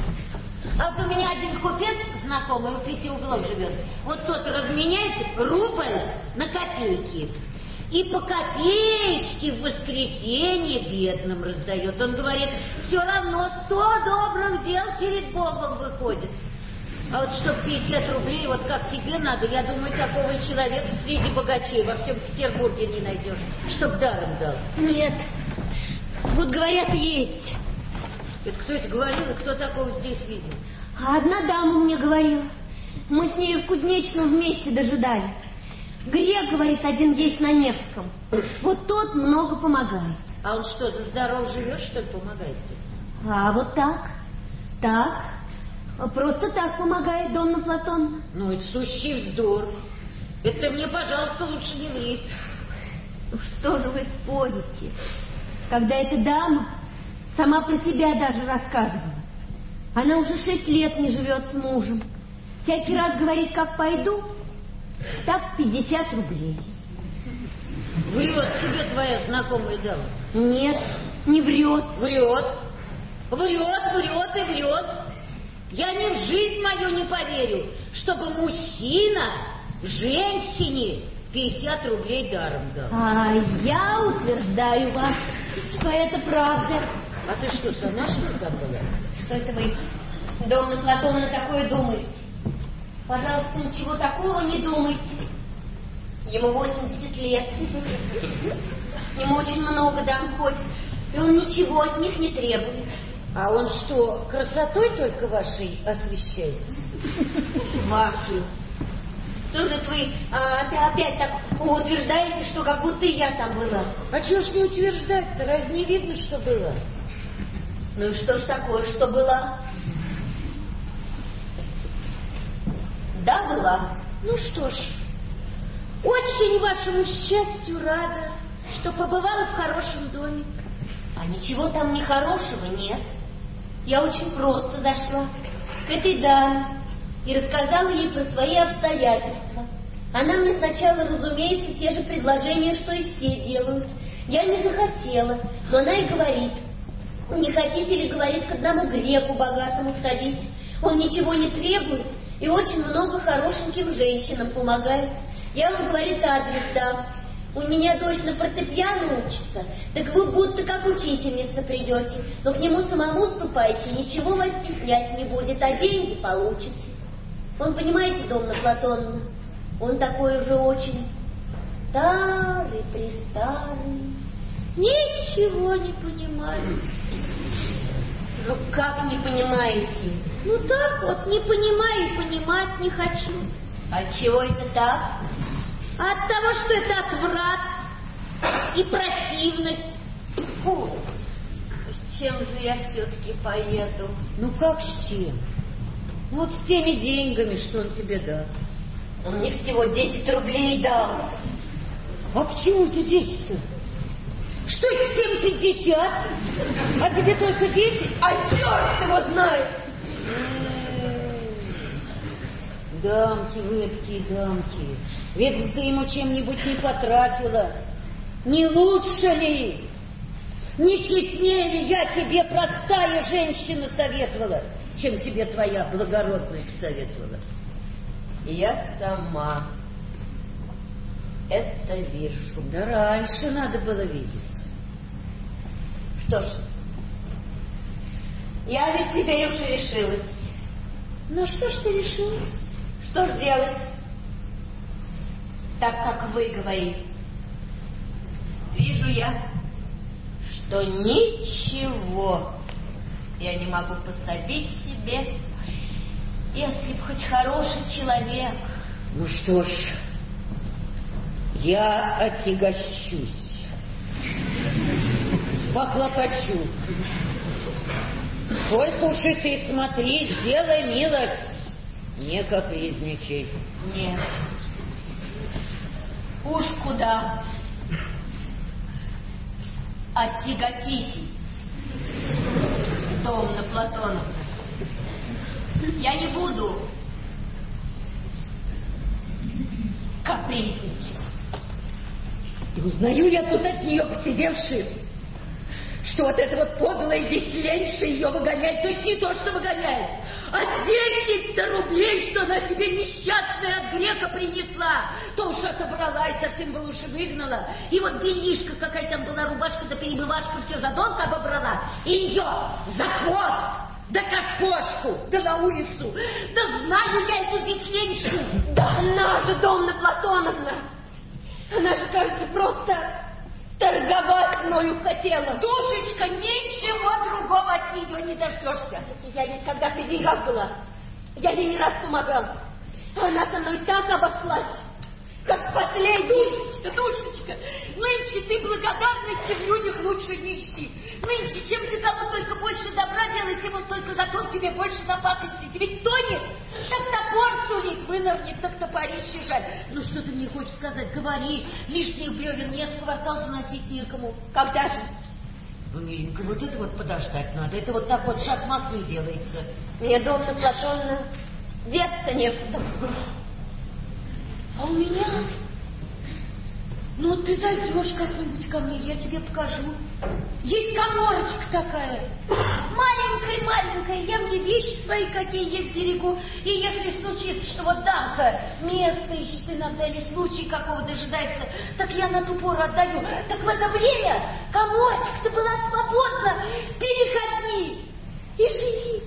А вот у меня один купец знакомый у пяти углов живет. Вот тот разменяет рубль на копейки. И по копеечке в воскресенье бедным раздает. Он говорит, все равно сто добрых дел перед Богом выходит. А вот чтоб пятьдесят рублей, вот как тебе надо, я думаю, такого человека среди богачей во всем Петербурге не найдешь, чтоб даром дал. Нет. Вот говорят, есть. Это кто это говорил и кто такого здесь видел? А одна дама мне говорила. Мы с ней в Кузнечном вместе дожидали. Грек, говорит, один есть на Невском. Вот тот много помогает. А он что, за здоров живет, что ли, помогает-то? А вот так, так, просто так помогает, Донна Платоновна. Ну, это сущий вздор. Это ты мне, пожалуйста, лучше не ври. Ну, что же вы спорите? Когда эта дама сама про себя даже рассказывала. Она уже шесть лет не живет с мужем. Всякий раз говорит, как пойду, так пятьдесят рублей. Врет себе твоя знакомая дама? Нет, не врет. Врет. Врет, врет и врет. Я ни в жизнь мою не поверю, чтобы мужчина женщине пятьдесят рублей даром дал. А я утверждаю вас, что это правда. А ты что, сама что ли там была? Что это вы, Донна Платоновна, такое думаете? Пожалуйста, ничего такого не думайте. Ему восемьдесят лет. Ему очень много дам ходит, и он ничего от них не требует. А он что, красотой только вашей освещается? Вашей? Что же это вы а, опять так утверждаете, что как будто я там была? А чего ж не утверждать-то? Разве не видно, что было? Ну и что ж такое, что была? Да, была. Ну что ж, очень вашему счастью рада, что побывала в хорошем доме. А ничего там нехорошего нет. Я очень просто зашла к этой даме и рассказала ей про свои обстоятельства. Она мне сначала, разумеется, те же предложения, что и все делают. Я не захотела, но она и говорит: не хотите ли, говорит, к одному греку богатому сходить? Он ничего не требует и очень много хорошеньким женщинам помогает. Я вам, говорит, адрес дам. У меня дочь на фортепиано учится, так вы будто как учительница придете, но к нему самому ступайте, ничего вас стеснять не будет, а деньги получите. Он, понимаете, Донна Платоновна, он такой уже очень старый, престарый. Ничего не понимаю. Ну, как не понимаете? Ну, так вот, не понимаю и понимать не хочу. А чего это так? От того, что это отврат и противность. Фу, с чем же я все-таки поеду? Ну, как с чем? Ну, вот с теми деньгами, что он тебе дал. Он мне всего десять рублей дал. А почему это десять-то? Что это всем пятьдесят? А тебе только десять? А черт его знает! Дамки, вы такие дамки. Ведь ты ему чем-нибудь не потратила. Не лучше ли? Не честнее ли я тебе, простая женщина, советовала, чем тебе твоя благородная посоветовала? Я сама это вижу. Да раньше надо было видеть. Что ж, я ведь теперь уже решилась. Ну что ж ты решилась? Что ж делать? Так, как вы говорите. Вижу я, что ничего я не могу пособить себе, если б хоть хороший человек. Ну что ж, я отягощусь. похлопочу. Только уж и ты смотри, сделай милость. Не капризничай. Нет. Уж куда. Отяготитесь, Домна Платоновна. Я не буду капризничать. И узнаю я тут от нее, посидевши, что вот это вот подлая десленьша ее выгоняет, то есть не то, что выгоняет, а десять-то рублей, что она себе несчастная от грека принесла, то уж отобралась, а тем был уж и выгнала. И вот бельишка какая там была, рубашка да перебывашка, все за долг обобрала, и ее за хвост, да как кошку, да на улицу, да знаю я эту десленьшу. Да она же, Домна Платоновна, она же, кажется, просто... торговать мною хотела. Душечка, ничего другого от нее не дождешься. Я ведь когда при деньгах была, я ей не раз помогал. Она со мной так обошлась, как с последней. Душечка, душечка, нынче ты благодарности в людях лучше не ищи. Нынче, чем ты кому только больше добра делай, тем он только готов тебе больше напакостить. Ведь тонет, так топор сулит, вынырнет, так топорище жаль. Ну что ты мне хочешь сказать? Говори, лишних бревен нет, в квартал заносить некому. Когда же? Ну, миленько, вот это вот подождать надо. Это вот так вот шаг-мах не делается. Мне, Домна Платоновна, деться некуда. А у меня... Ну, ты зайдешь как-нибудь ко мне, я тебе покажу. Есть коморочка такая. Маленькая-маленькая, я мне вещи свои какие есть берегу. И если случится, что вот дамка место ищет иногда, или случай какого дожидается, так я на ту пору отдаю. Так в это время коморочка-то была свободна. Переходи и живи.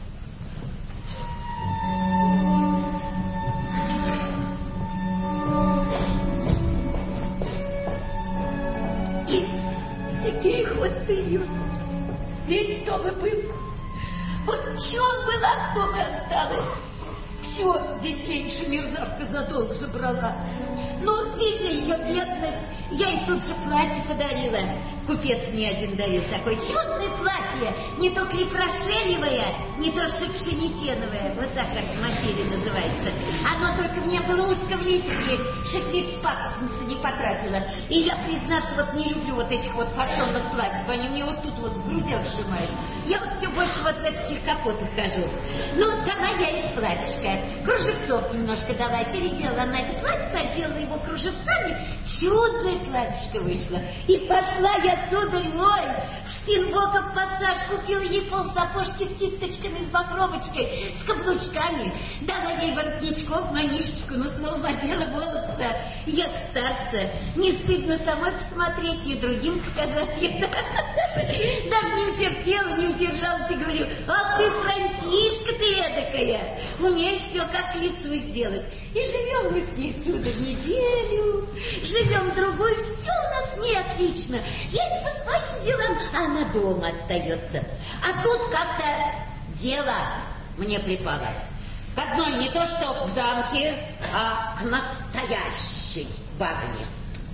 И переход-то ее весь то бы был. Вот в чем была, в том и осталось. Все здесь меньше мерзавка задолг забрала. Но, видя ее бедность, я ей тут же платье подарила. Купец мне один дарил такое чудное платье. Не то крепрошелевое, не то шекшенитеновое. Вот так как материя называется. Оно только мне было узко в лифике. Шеквиц пакстница не потратила. И я, признаться, вот не люблю вот этих вот фасонных платьев. Они мне вот тут вот в грудях сжимают. Я вот все больше вот в этих капотах хожу. Ну, дала я ей платьишко. Кружевцов немножко дала, переделала на это платье, отделала его кружевцами. Чудное платьишко вышло. И пошла я, сударь мой, в Штинбоков пассаж, купила ей полсапожки с кисточками, с бахромочкой, с каблучками. Дала ей воротничков, манишечку, ну, словом, одела молодца. Я к старца. Не стыдно самой посмотреть, ни другим показать. Я даже не утерпела, не удержалась и говорю: ах ты, Франтишка ты эдакая, умеешь все как к лицу сделать. И живем мы с ней, сударь, неделю, живем другую, все у нас с ней отлично. Едет по своим делам, а она дома остается. А тут как-то дело мне припало. К одной не то что к дамке, а к настоящей барыне.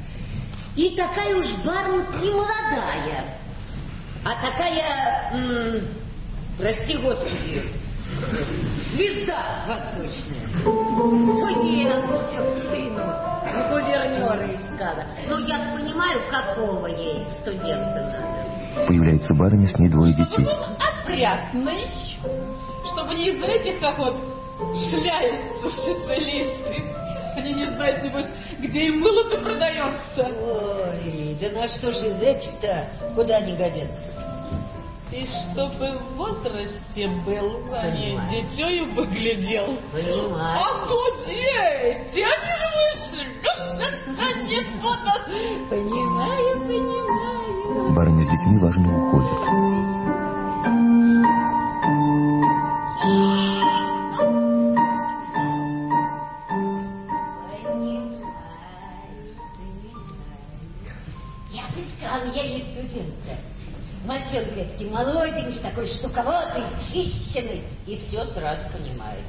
И такая уж барыня не молодая, а такая, м- прости господи, звезда восточная. Студентку все к сыну, гувернера искала. Ну, я понимаю, какого ей студента надо. Появляется барыня, с ней двое детей. Опрятный, чтобы не из этих, как вот шляются социалисты. Они не знают, небось, где им мыло-то продается. Ой, да на что же из этих-то, куда они годятся? И чтобы в возрасте был, а не детёю выглядел. Понимаю. А то дети, они же вышли, они будут. Понимаю, понимаю. Барыня с детьми важно уходит. Я отыскала я ей студента. Мальчонка эдакий молоденький, такой штуковатый, чищенный, и все сразу понимает.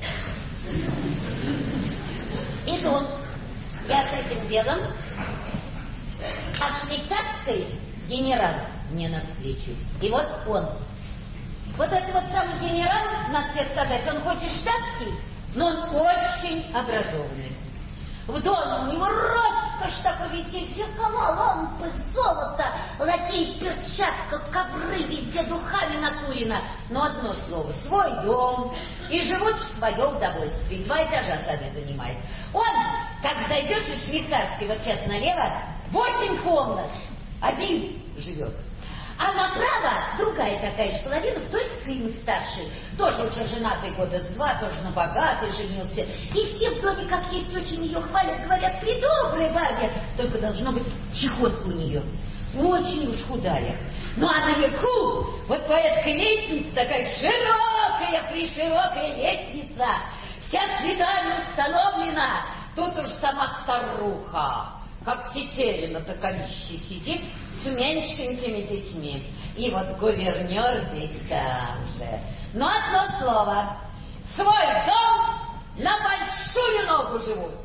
Иду я с этим делом, а швейцарской генерал мне навстречу. И вот он. Вот это вот самый генерал, надо тебе сказать, он хоть и штатский, но он очень образованный. В доме у него роскошь такой висит, зеркала, лампы, золото, лакей в перчатках, ковры, везде духами накурено. Но одно слово, свой дом, и живут в свое удовольствие. Два этажа сами занимает. Он, как зайдешь из швейцарской, вот сейчас налево, восемь комнат, один живет. А направо другая такая же половина, в той сын старший, тоже уже женатый года с два, тоже на богатый женился. И все в доме, как есть, очень ее хвалят, говорят, придобрая барня, только должно быть чехотка у нее. Очень уж худая. Ну а наверху, вот по этой лестнице, такая широкая, приширокая лестница, вся цветами установлена. Тут уж сама старуха, как тетеря на таковище сидит с меньшенькими детьми. И вот гувернер здесь там же. Но одно слово. Свой дом на большую ногу живут.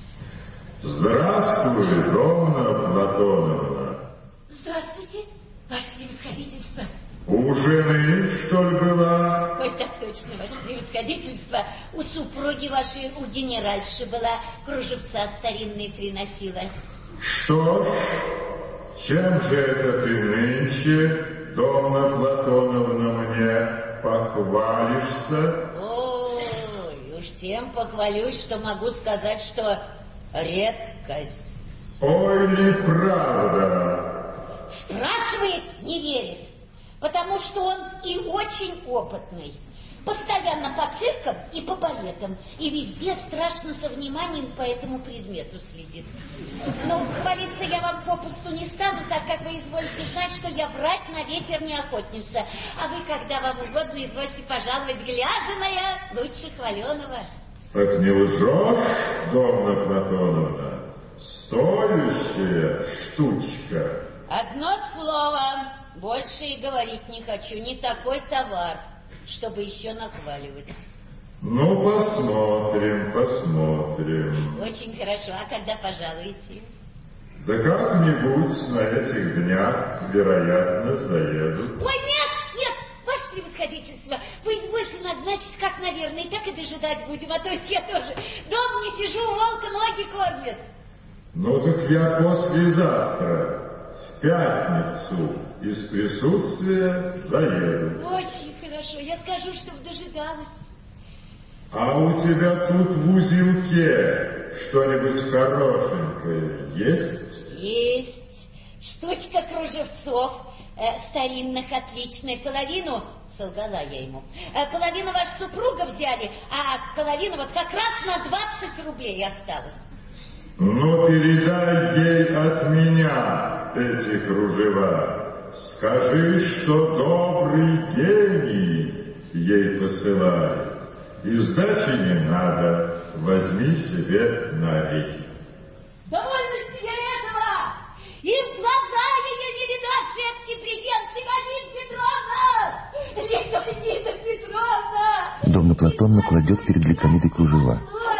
Здравствуй, Домна Платоновна. Здравствуйте, ваше превосходительство. У жены, что ли, была? Ой, так точно, ваше превосходительство. У супруги вашей, у генеральши была, кружевца старинные приносила. Что ж, чем же это ты нынче, Домна Платоновна, мне похвалишься? Ой, уж тем похвалюсь, что могу сказать, что редкость. Ой, неправда. Спрашивает, не верит, потому что он и очень опытный. Постоянно по циркам и по балетам. И везде страшно со вниманием по этому предмету следит. Но хвалиться я вам попусту не стану, так как вы изволите знать, что я врать на ветер не охотница. А вы, когда вам угодно, извольте пожаловать гляженая лучше хваленого. Так не лжешь, Домна Платоновна? Стоящая штучка. Одно слово. Больше и говорить не хочу. Не такой товар, чтобы еще нахваливать. Ну, посмотрим, посмотрим. Очень хорошо. А когда пожалуете? Да как-нибудь на этих днях, вероятно, заеду. Ой, нет, нет, ваше превосходительство, вы извольте назначить, как, наверное, и так и дожидать будем, а то есть я тоже дома не сижу, волка ноги кормят. Ну, так я послезавтра, в пятницу, из присутствия заеду. Очень хорошо, я скажу, чтобы дожидалась. А у тебя тут в узелке что-нибудь хорошенькое есть? Есть. Штучка кружевцов э, старинных отличная. Половину, солгала я ему, э, половину ваша супруга взяли, а половину вот как раз на двадцать рублей осталось. Ну, передай ей от меня эти кружева. Скажи, что добрый гений ей посылает. И сдачи не надо, возьми себе на орехи. Довольно себе этого! И в глаза ее не видавший этот презент, Леонида Петровна! Леонида Петровна! Домна Платоновна кладет перед Ликомидой кружева.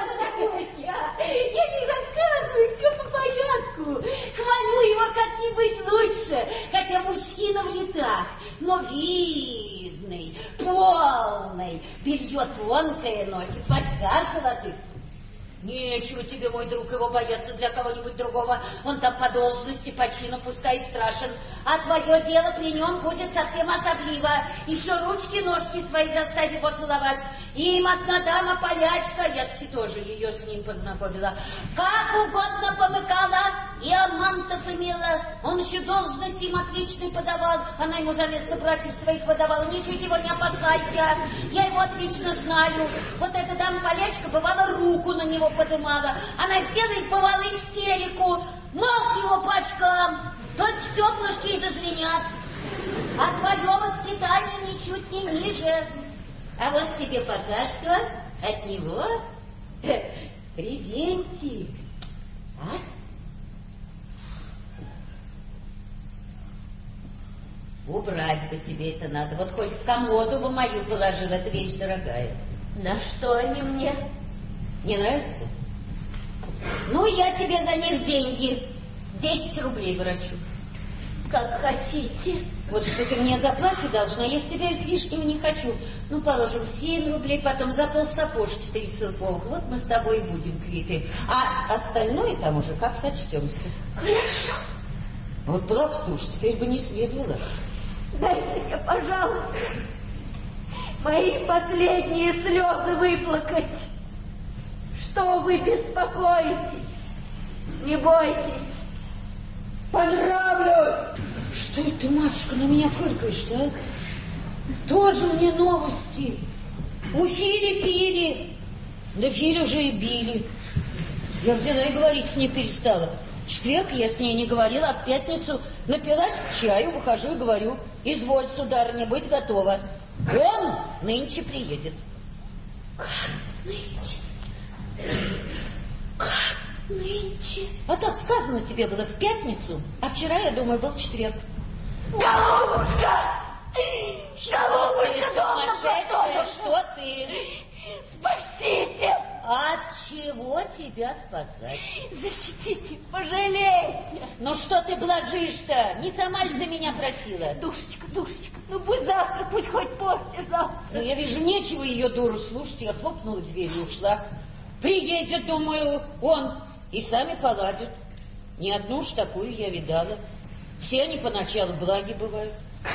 Я не рассказываю, все по порядку. Хвалю его как-нибудь лучше, хотя мужчина в летах, но видный, полный, белье тонкое носит, в очках золотых. Нечего тебе, мой друг, его бояться для кого-нибудь другого. Он там по должности, по чину, пускай и страшен. А твое дело при нем будет совсем особливо. Еще ручки-ножки свои заставь его целовать. Им одна дама полячка, я, кстати, тоже ее с ним познакомила, как угодно помыкала и амантов имела. Он еще должность им отличный подавал. Она ему за место братьев своих подавала. Ничуть его не опасайся. Я его отлично знаю. Вот эта дама-полячка, бывало, руку на него подымала. Она сделает, бывало, истерику. Мах его по очкам. Только стеклышки и зазвенят. А твое воспитание ничуть не ниже. А вот тебе пока что от него презентик. А? Убрать бы тебе это надо. Вот хоть в комоду бы мою положил, эта вещь дорогая. На что они мне? Не нравится? Ну, я тебе за них деньги. Десять рублей врачу. Как хотите. Вот что ты мне за платье должна, я с тебя ведь лишнего не хочу. Ну, положим, семь рублей, потом за полсапожки три целковых. Вот мы с тобой и будем квиты. А остальное там уже как сочтемся. Хорошо. Вот платку уж теперь бы не следовало. Дайте мне, пожалуйста, мои последние слезы выплакать. Что вы беспокоитесь? Не бойтесь. Понравлюсь. Что это ты, матушка, на меня фыркаешь-то, а? Тоже мне новости. У Фили пили. Да Фили уже и били. Я взяла и говорить не перестала. В четверг я с ней не говорила, а в пятницу напилась к чаю, выхожу и говорю: изволь, сударыня, быть готова. Он нынче приедет. Как нынче? Как нынче? А так сказано тебе было в пятницу, а вчера, я думаю, был четверг. Голубушка! Голубушка, сумасшедшая, что ты? Спасите! От чего тебя спасать? Защитите, пожалейте. Ну что ты блажишь-то? Не сама ли до меня просила? Душечка, душечка, ну пусть завтра, пусть хоть послезавтра. Ну я вижу, нечего ее дуру слушать. Я хлопнула дверь и ушла. Приедет, думаю, он, и сами поладят. Ни одну уж такую я видала. Все они поначалу благи бывают.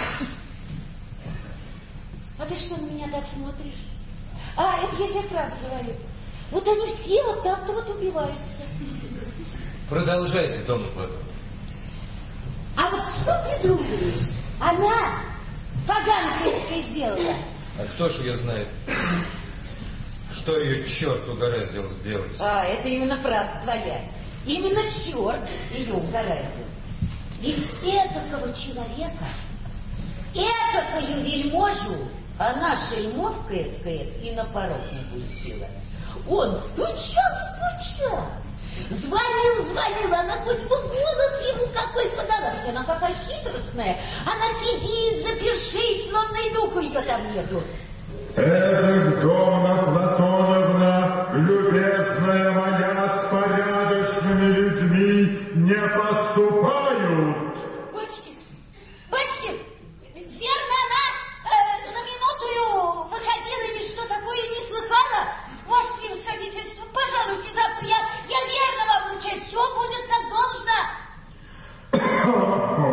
А ты что на меня так смотришь? А, это я тебе правду говорю. Вот они все вот так-то вот убиваются. Продолжайте, Донна Платон. А вот что ты думаешь? Она поганка это сделала. А кто ж ее знает? Что ее черт угораздил сделать? А, это именно правда твоя. Именно черт ее угораздил. Ведь этакого человека, этакую вельможу, она шельмовка эткая и на порог не пустила. Он стучал, стучал, звонил, звонил, она хоть бы голос ему какой подала, ведь она какая хитростная, она сидит, запершись, словно и духу ее там нету. Эдак, Донна Платоновна, любезная моя, с порядочными людьми не поступают. Батюшки, батюшки, верно, она э, на минуту выходила или что такое не слыхала? Ваше превосходительство, пожалуйте завтра, я, я верно вам вручаю, все будет как должно.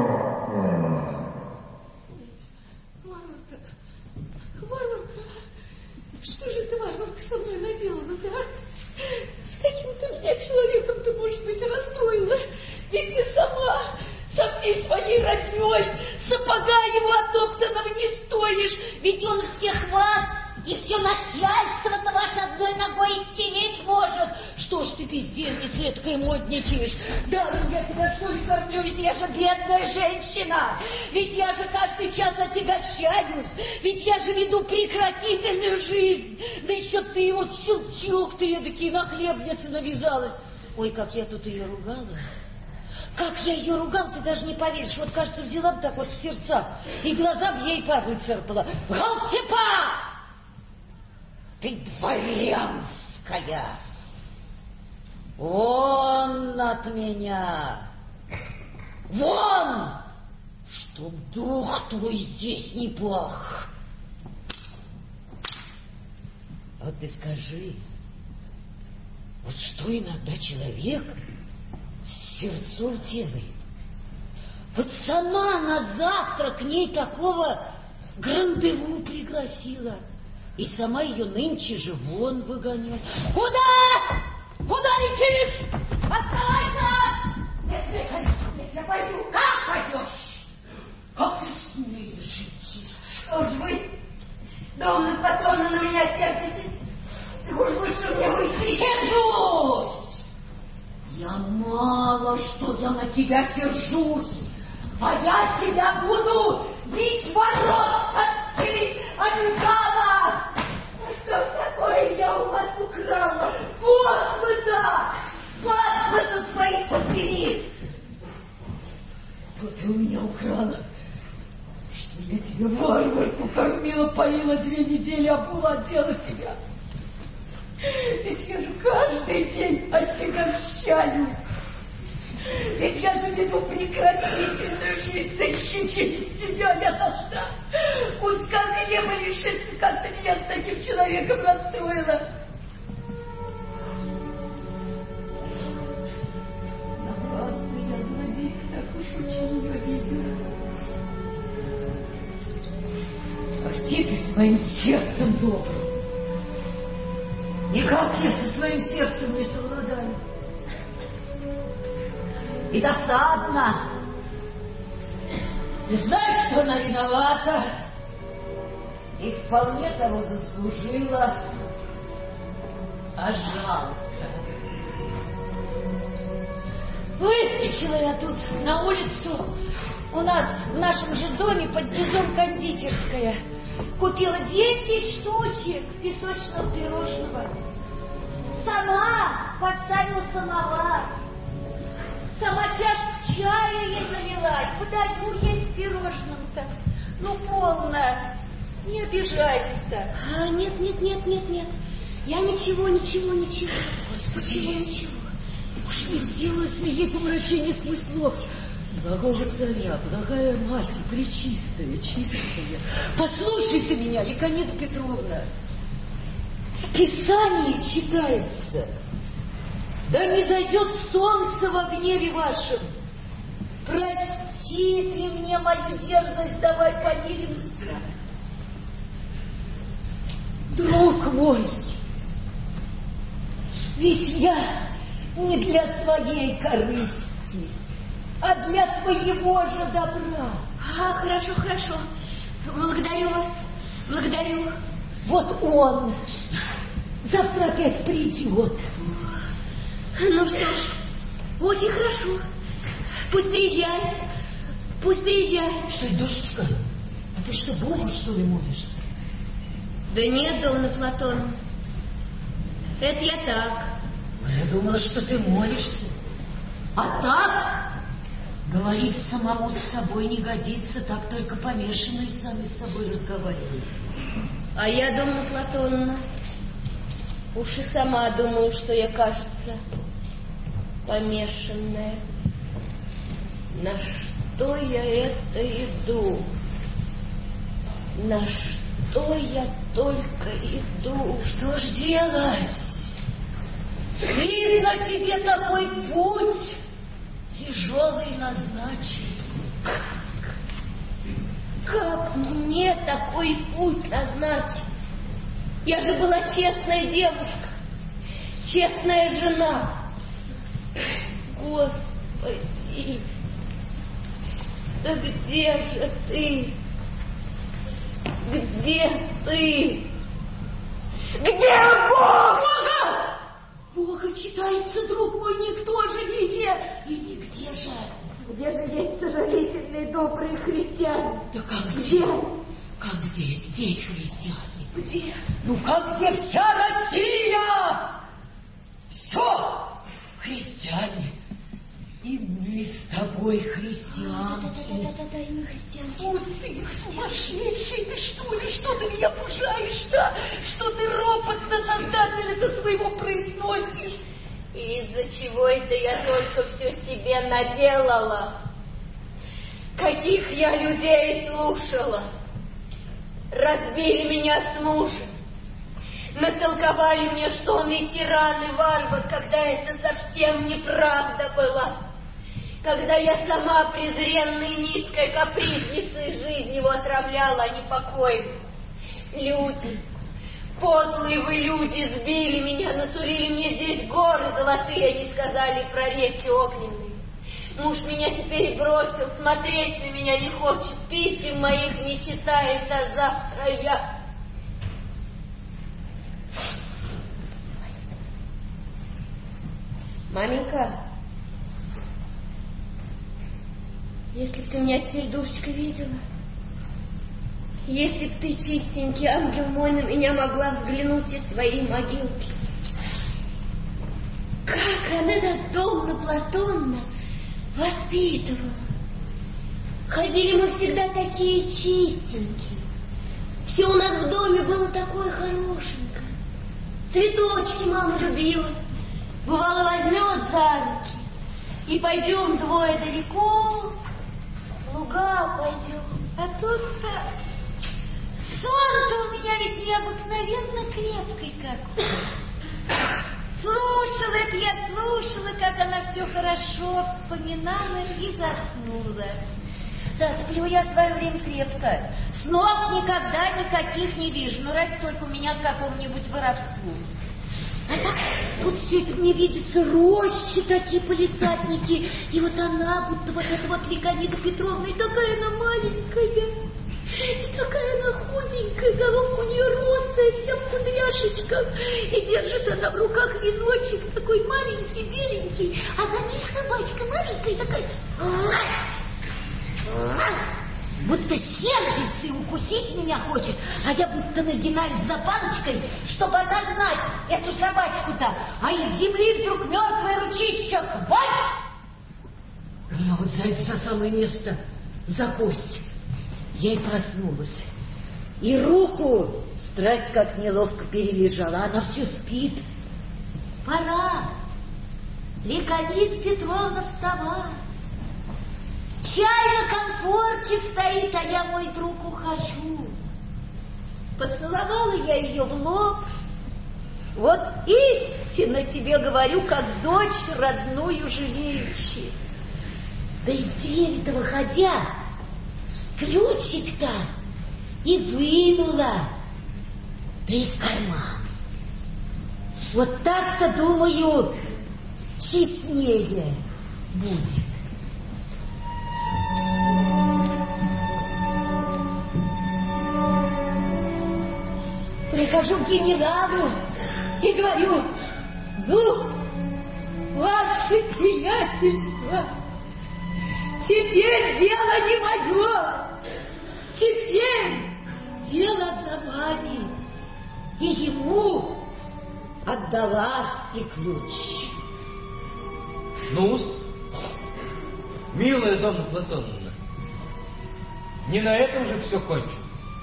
Варварка, Варварка, что же ты, Варварка, со мной наделала, да? С каким-то меня человеком ты, может быть, расстроила. Ведь ты сама со всей своей родней сапога его отоптанного не стоишь. Ведь он всех вас и все начальство-то ваше одной ногой стереть может. Что ж ты, бездельница, эткой модничаешь? Даром я тебя что ли кормлю? Ведь я же бедная женщина. Ведь я же каждый час отягощаюсь. Ведь я же веду прекратительную жизнь. Да еще ты вот щелчок ты эдакий на хлебнице навязалась. Ой, как я тут ее ругала. Как я ее ругал, ты даже не поверишь. Вот, кажется, взяла бы так вот в сердцах, и глаза бы ей повыцарапала. Голтепа! Ты дворянская! Вон от меня! Вон! Чтоб дух твой здесь не пах! Вот ты скажи, вот что иногда человек с сердцов делает? Вот сама на завтра к ней такого грандеву пригласила. И сама ее нынче же вон выгоняет. Куда? Куда летишь? Оставайся! Нет, нет, нет, я пойду. Как пойдешь? Как ты смеешь идти? Что ж вы, Донна Платоновна, на меня сердитесь? Так уж лучше мне уйти. Сержусь! Я мало что я на тебя сержусь, а я тебя буду бить ворот, а ты обижала! Что ж такое я у вас украла? Господа! Господа свои побери! Вот ты у меня украла, что я тебе варварку кормила, поила две недели, обула, одела себя. Ведь я же каждый день отягощаюсь. Ведь я же веду прекратительную жизнь, да еще через тебя я должна. Куска хлеба лишиться, как-то меня с таким человеком расстроила. Напрасно я злодей, так уж очень ее видела. А где ты своим сердцем добрым? Никак я со своим сердцем не совладаю. И досадно. И знаешь, что она виновата? И вполне того заслужила. А жалко. Выскочила я тут на улицу. У нас в нашем же доме под низом кондитерская. Купила десять штучек песочного пирожного. Сама поставила самовар. Сама чашку чая ей налила. И подаю ей с пирожным-то. Ну, полно. Не обижайся. А, нет, нет, нет, нет, нет. Я ничего, ничего, ничего. Господи, ничего, ничего. Уж не сделалось ли ей помрачение смыслов? Благого царя, благая мать, пречистая, чистая. Послушай ты меня, Ликонида Петровна. В Писании читается: да не зайдет солнце во гневе вашем. Прости ты мне мою дерзость, давай помиримся. Друг мой, ведь я не для своей корысти, а для твоего же добра. А, хорошо, хорошо. Благодарю вас. Благодарю. Вот он завтра опять придет. Ну что ж, очень хорошо. Пусть приезжает. Пусть приезжает. Что, душечка, а ты что, Богу, что ли, молишься? Да нет, Донна Платоновна. Это я так. Я думала, что ты молишься. А так, говорить самому с собой не годится, так только помешанные сами с собой разговаривают. А я, Донна Платоновна, уж и сама думаю, что я, кажется, помешанная. На что я это иду? На что я только иду? Что ж делать? Видно, тебе такой путь тяжелый назначен. Как? Как мне такой путь назначен? Я же была честная девушка, честная жена. Господи, да где же ты? Где ты? Где Бог? Бога! Бога читается, друг мой, никто же нигде. И нигде же. Где же есть сожалительные добрые христиане? Да как где? где? Как где? Здесь христиане. Где? Ну как где вся Россия? Все христиане. И мы с тобой христианки. Да-да-да-да-да, и мы христианки. Вот ты сумасшедший, ты что ли, что ты меня пужаешь-то? Что ты ропот на Создателя-то своего произносишь? И из-за чего это я только все себе наделала? Каких я людей слушала? Разбили меня с мужем. Натолковали мне, что он и тиран, и варвар, когда это совсем неправда была. Когда я сама презренной низкой капризницей жизнь его отравляла, а не покой. Люди, подлые вы люди, сбили меня, насулили мне здесь горы золотые, не сказали про реки огненные. Муж меня теперь бросил, смотреть на меня не хочет, писем моих не читает, а завтра я... Маменька, если б ты меня теперь, душечка, видела, если б ты, чистенький ангел мой, на меня могла взглянуть из своей могилки. Как она нас Донна Платоновна воспитывала. Ходили мы всегда такие чистенькие. Все у нас в доме было такое хорошенькое. Цветочки мама любила. Бывало, возьмет за руки И пойдем двое далеко, в луга пойдем. А тут-то сон-то у меня ведь необыкновенно крепкий какой. Слушала это я, слушала, как она все хорошо вспоминала и заснула. Да, сплю я в свое время крепко. Снов никогда никаких не вижу, ну раз только у меня к какому-нибудь воровству. А так тут все это мне видится, рощи такие, полисадники. И вот она, будто вот эта вот Ликонида Петровна, и такая она маленькая. И такая она худенькая, головка у нее росая, вся в кудряшечках. И держит она в руках веночек такой маленький, беленький. А за ней собачка маленькая такая. Будто сердится и укусить меня хочет. А я будто нагинаюсь за палочкой, чтобы отогнать эту собачку-то. А из земли вдруг мертвое ручище. Хвать! Меня вот за это самое место, за кость. Я и проснулась. И руку, страсть как неловко перележала, она все спит. Пора, Ликонида Петровна, вставать. Чай на конфорке стоит, а я, мой друг, ухожу. Поцеловала я ее в лоб. Вот истинно тебе говорю, как дочь родную жалеющую. Да из деревья-то выходя, ключик-то и вынула, да и в карман. Вот так-то, думаю, честнее будет. Прихожу к генералу и говорю: ну, ваше сиятельство, теперь дело не мое, теперь дело за вами. И ему отдала и ключ. Ну-с, милая Донна Платоновна, не на этом же все кончилось.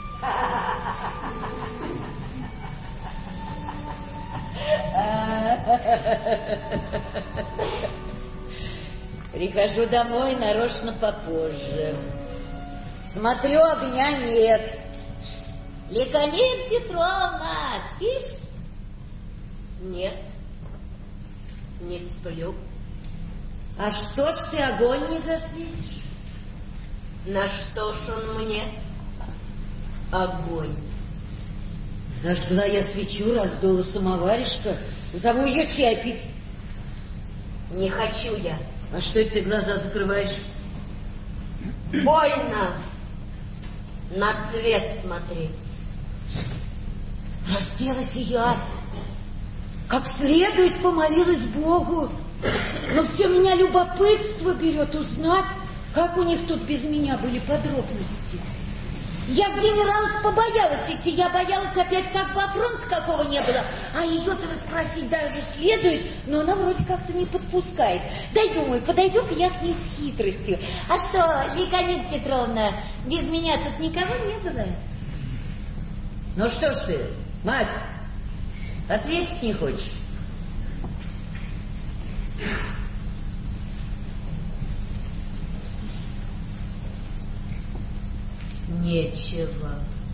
Прихожу домой нарочно попозже. Смотрю, огня нет. Ликонида Петровна, спишь? Нет, не сплю. А что ж ты огонь не засветишь? На что ж он мне? Огонь. Зажгла я свечу, раздула самоваришко, зову ее чай пить. Не хочу я. А что это ты глаза закрываешь? Больно на свет смотреть. Разделась и я, как следует помолилась Богу, но все меня любопытство берет узнать, как у них тут без меня были подробности. Я к генералу побоялась идти, я боялась опять, как бы фронта какого не было, а ее-то расспросить даже следует, но она вроде как-то не подпускает. Дай, думаю, подойду-ка я к ней с хитростью. А что, Ликонида Петровна, без меня тут никого не было? Ну что ж ты, мать, ответить не хочешь? Нечего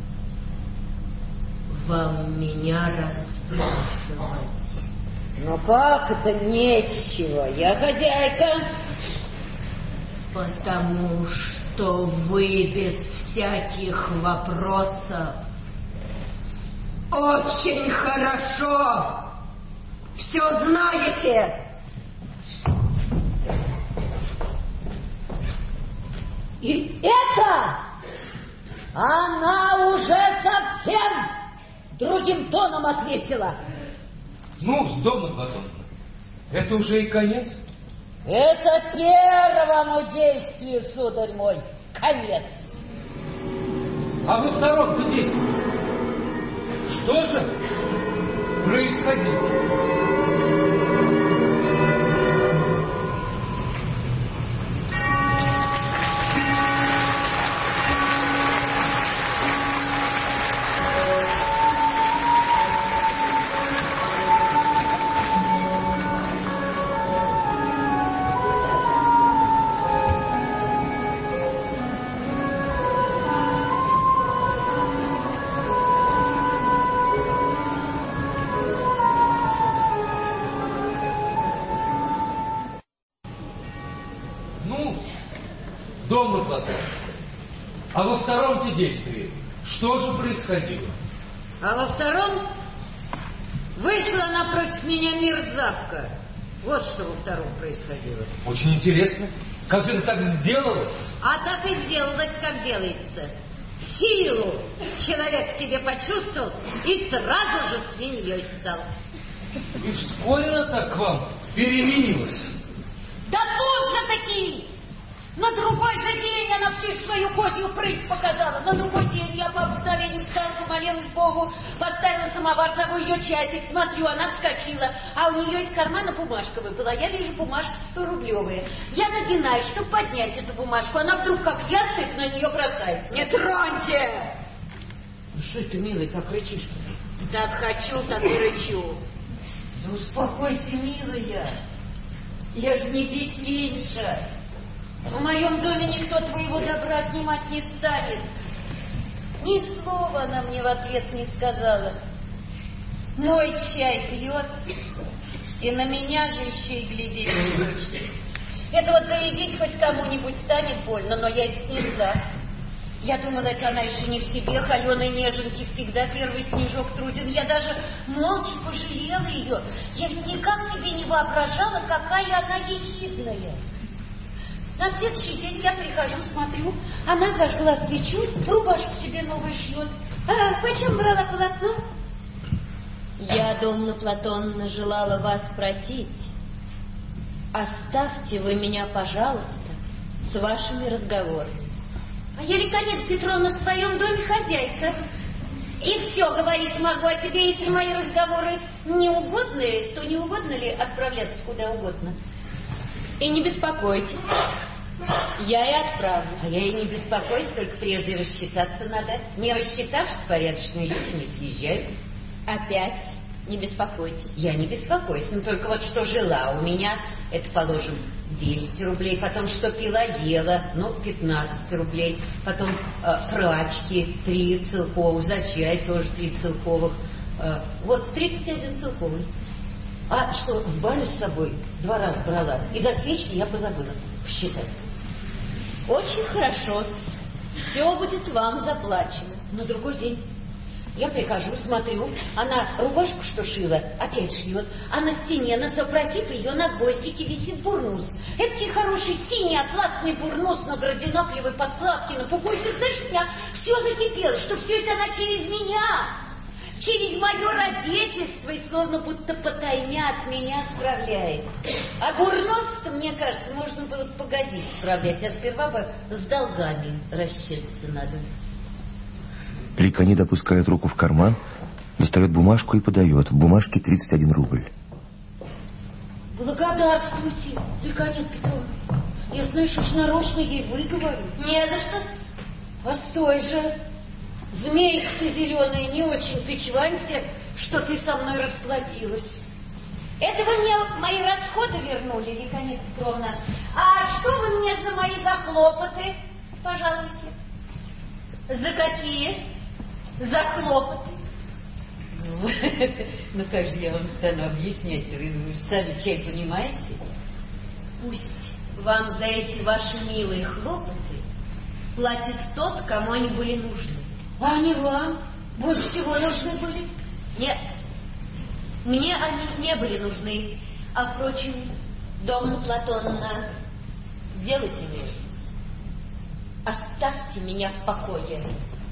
вам меня расспрашивать. Ну как это нечего? Я хозяйка. Потому что вы без всяких вопросов очень хорошо все знаете. И это она уже совсем другим тоном ответила. Ну, с Донна Платоновна, это уже и конец? Это первому действию, сударь мой, конец. А во втором-то действии что же происходило? Дом Платон. А во втором-то действии что же происходило? А во втором вышла напротив меня мерзавка. Вот что во втором происходило. Очень интересно. Как же это так сделалось? А так и сделалось, как делается. Силу человек в себе почувствовал и сразу же свиньей стал. И вскоре она так к вам переменилась? Да тут же таки! На другой же день она всю свою козью прыть показала. На другой день я по обыкновению встала, помолилась Богу, поставила самовар, зову ее чай пить, смотрю, она вскочила, а у нее из кармана бумажка выпала. Я вижу, бумажка сто-рублевая. Я нагинаюсь, чтобы поднять эту бумажку. Она вдруг, как ястреб, на нее бросается. Не троньте! Ну что ты, милый, так рычишь-то? Так хочу, так и рычу. Да успокойся, милая. Я же не десленьша. В моем доме никто твоего добра отнимать не станет. Ни слова она мне в ответ не сказала. Мой чай пьет, и на меня же еще и глядеть не хочет. Это вот доедить хоть кому-нибудь станет больно, но я это снесла. Я думала, это она еще не в себе, холеной неженки, всегда первый снежок труден. Я даже молча пожалела ее. Я ведь никак себе не воображала, какая она ехидная. На следующий день я прихожу, смотрю, она зажгла свечу, рубашку себе новую шьет. А почем брала полотно? Я, Домна Платоновна, желала вас спросить, оставьте вы меня, пожалуйста, с вашими разговорами. А я, Ликанета Петровна, в своем доме хозяйка. И все говорить могу о тебе, если мои разговоры не угодны, то не угодно ли отправляться куда угодно? И не беспокойтесь, я и отправлюсь. А я и не беспокоюсь, только прежде рассчитаться надо. Не рассчитавшись, порядочные люди не съезжают. Опять не беспокойтесь. Я не беспокоюсь, но только вот что жила у меня, это, положим, десять рублей, потом что пила, ела, ну, пятнадцать рублей, потом э, прачки, три целковых, за чай тоже три целковых, э, вот тридцать один целковый. А что, в баню с собой два раза брала, и за свечки я позабыла посчитать. Очень хорошо, все будет вам заплачено. На другой день я прихожу, смотрю, она рубашку, что шила, опять шьет, а на стене, насопротив ее, на гвоздике висит бурнус. Эдакий хороший синий атласный бурнус на градиноплевой подкладке, на пугу. И ты знаешь, у меня все закипело, что все это она через меня, через мое родительство, и словно будто потайне от меня справляет. А бурнус-то, мне кажется, можно было погодить справлять, а сперва бы с долгами расчесаться надо. Ликанид опускает руку в карман, достает бумажку и подает. В бумажке тридцать один рубль. Благодарствуйте, Ликанид Петровна. Я, знаешь, уж нарочно ей выговорю. Не за что. Постой же. Змейка ты зеленая, не очень ты чванься, что ты со мной расплатилась. Это вы мне мои расходы вернули, Ликанид Петровна. А что вы мне за мои захлопоты пожалуйте? За какие? За хлопоты. Ну, ну как же я вам стану объяснять-то? Вы сами чай понимаете? Пусть вам за эти ваши милые хлопоты платит тот, кому они были нужны. А не вам? Больше всего нужны были? Нет, мне они не были нужны. А впрочем, Домна Платоновна, сделайте милость. Оставьте меня в покое.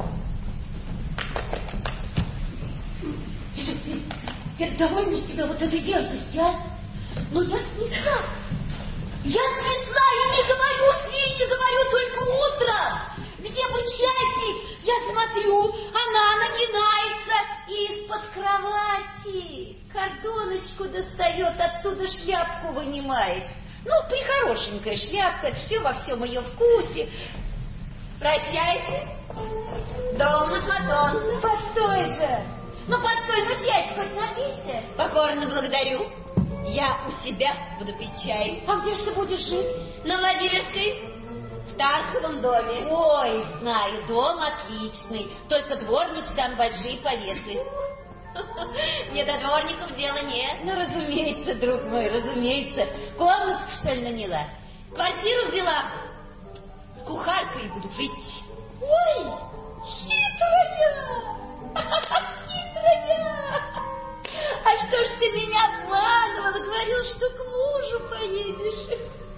Это довольно с тебя вот этой дерзости, а? Но я снесла. Я снесла и не говорю, свиньи, говорю только утром. Где бы чай пить? Я смотрю, она нагинается и из-под кровати кордоночку достает, оттуда шляпку вынимает. Ну, прихорошенькая шляпка, все во всем ее вкусе. Прощайте, Домна Платоновна. Постой же. Ну, постой, ну чай хоть напейся. Покорно благодарю. Я у себя буду пить чай. А где же ты будешь жить? На Владимирской, в Тарковом доме. Ой, знаю, дом отличный. Только дворники там большие повесы. Мне до дворников дела нет. Ну, разумеется, друг мой, разумеется. Комнатку, что ли, наняла? Квартиру взяла. с кухаркой буду жить. Ой, хитрая! Хитрая! А что ж ты меня обманывала, говорил, что к мужу поедешь?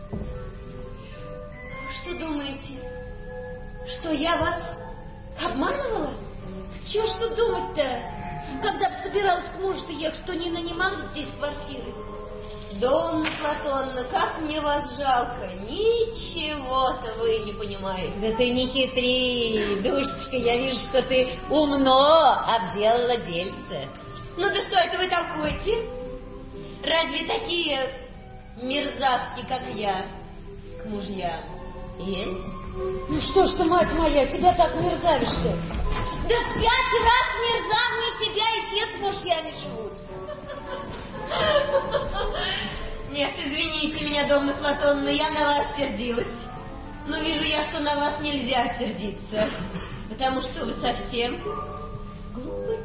Что думаете, что я вас обманывала? Так чего ж тут думать-то? Когда бы собиралась к мужу-то ехать, то не нанимала здесь квартиры. Донна Платонна, как мне вас жалко. Ничего-то вы не понимаете. Да ты не хитри, душечка, я вижу, что ты умно обделала дельце. Ну да что это вы толкуете? Разве такие мерзавки, как я, к мужьям есть? Ну что ж ты, мать моя, себя так мерзавишь-то? Да в пять раз мерзавнее тебя и те с мужьями живут. Нет, извините меня, Донна Платонна, я на вас сердилась. Но вижу я, что на вас нельзя сердиться, потому что вы совсем глупы.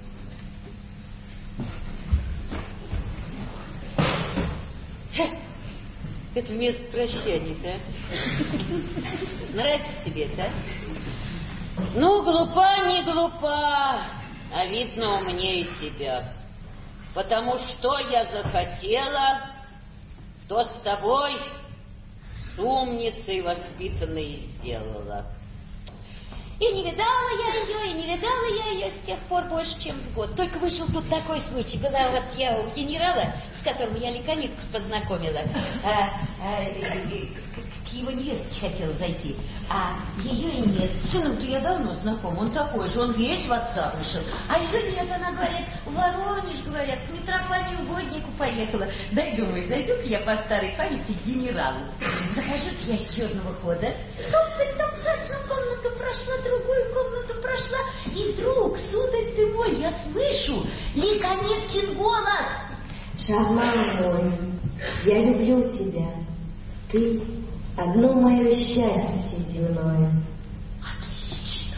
Это вместо прощания, да? Нравится тебе, да? Ну, глупа, не глупа, а видно умнее тебя. Потому что я захотела, то с тобой с умницей воспитанной сделала. И не видала я ее, и не видала я ее с тех пор больше, чем с год. Только вышел тут такой случай, когда вот я у генерала, с которым я Ликонитку познакомила, а, а, к его невестке хотела зайти, а ее и нет. С сыном-то я давно знаком, он такой же, он весь в отца вышел. А ее нет, она говорит, в Воронеж, говорят, к Митрофанию Угоднику поехала. Дай, думаю, зайду-ка я по старой памяти к генералу. Захожу-ка я с черного хода, топ-топ-топ, одну комнату прошла, другую комнату прошла, и вдруг, сударь ты мой, я слышу Ликониткин голос. Шарман мой, я люблю тебя. Ты одно мое счастье земное. Отлично.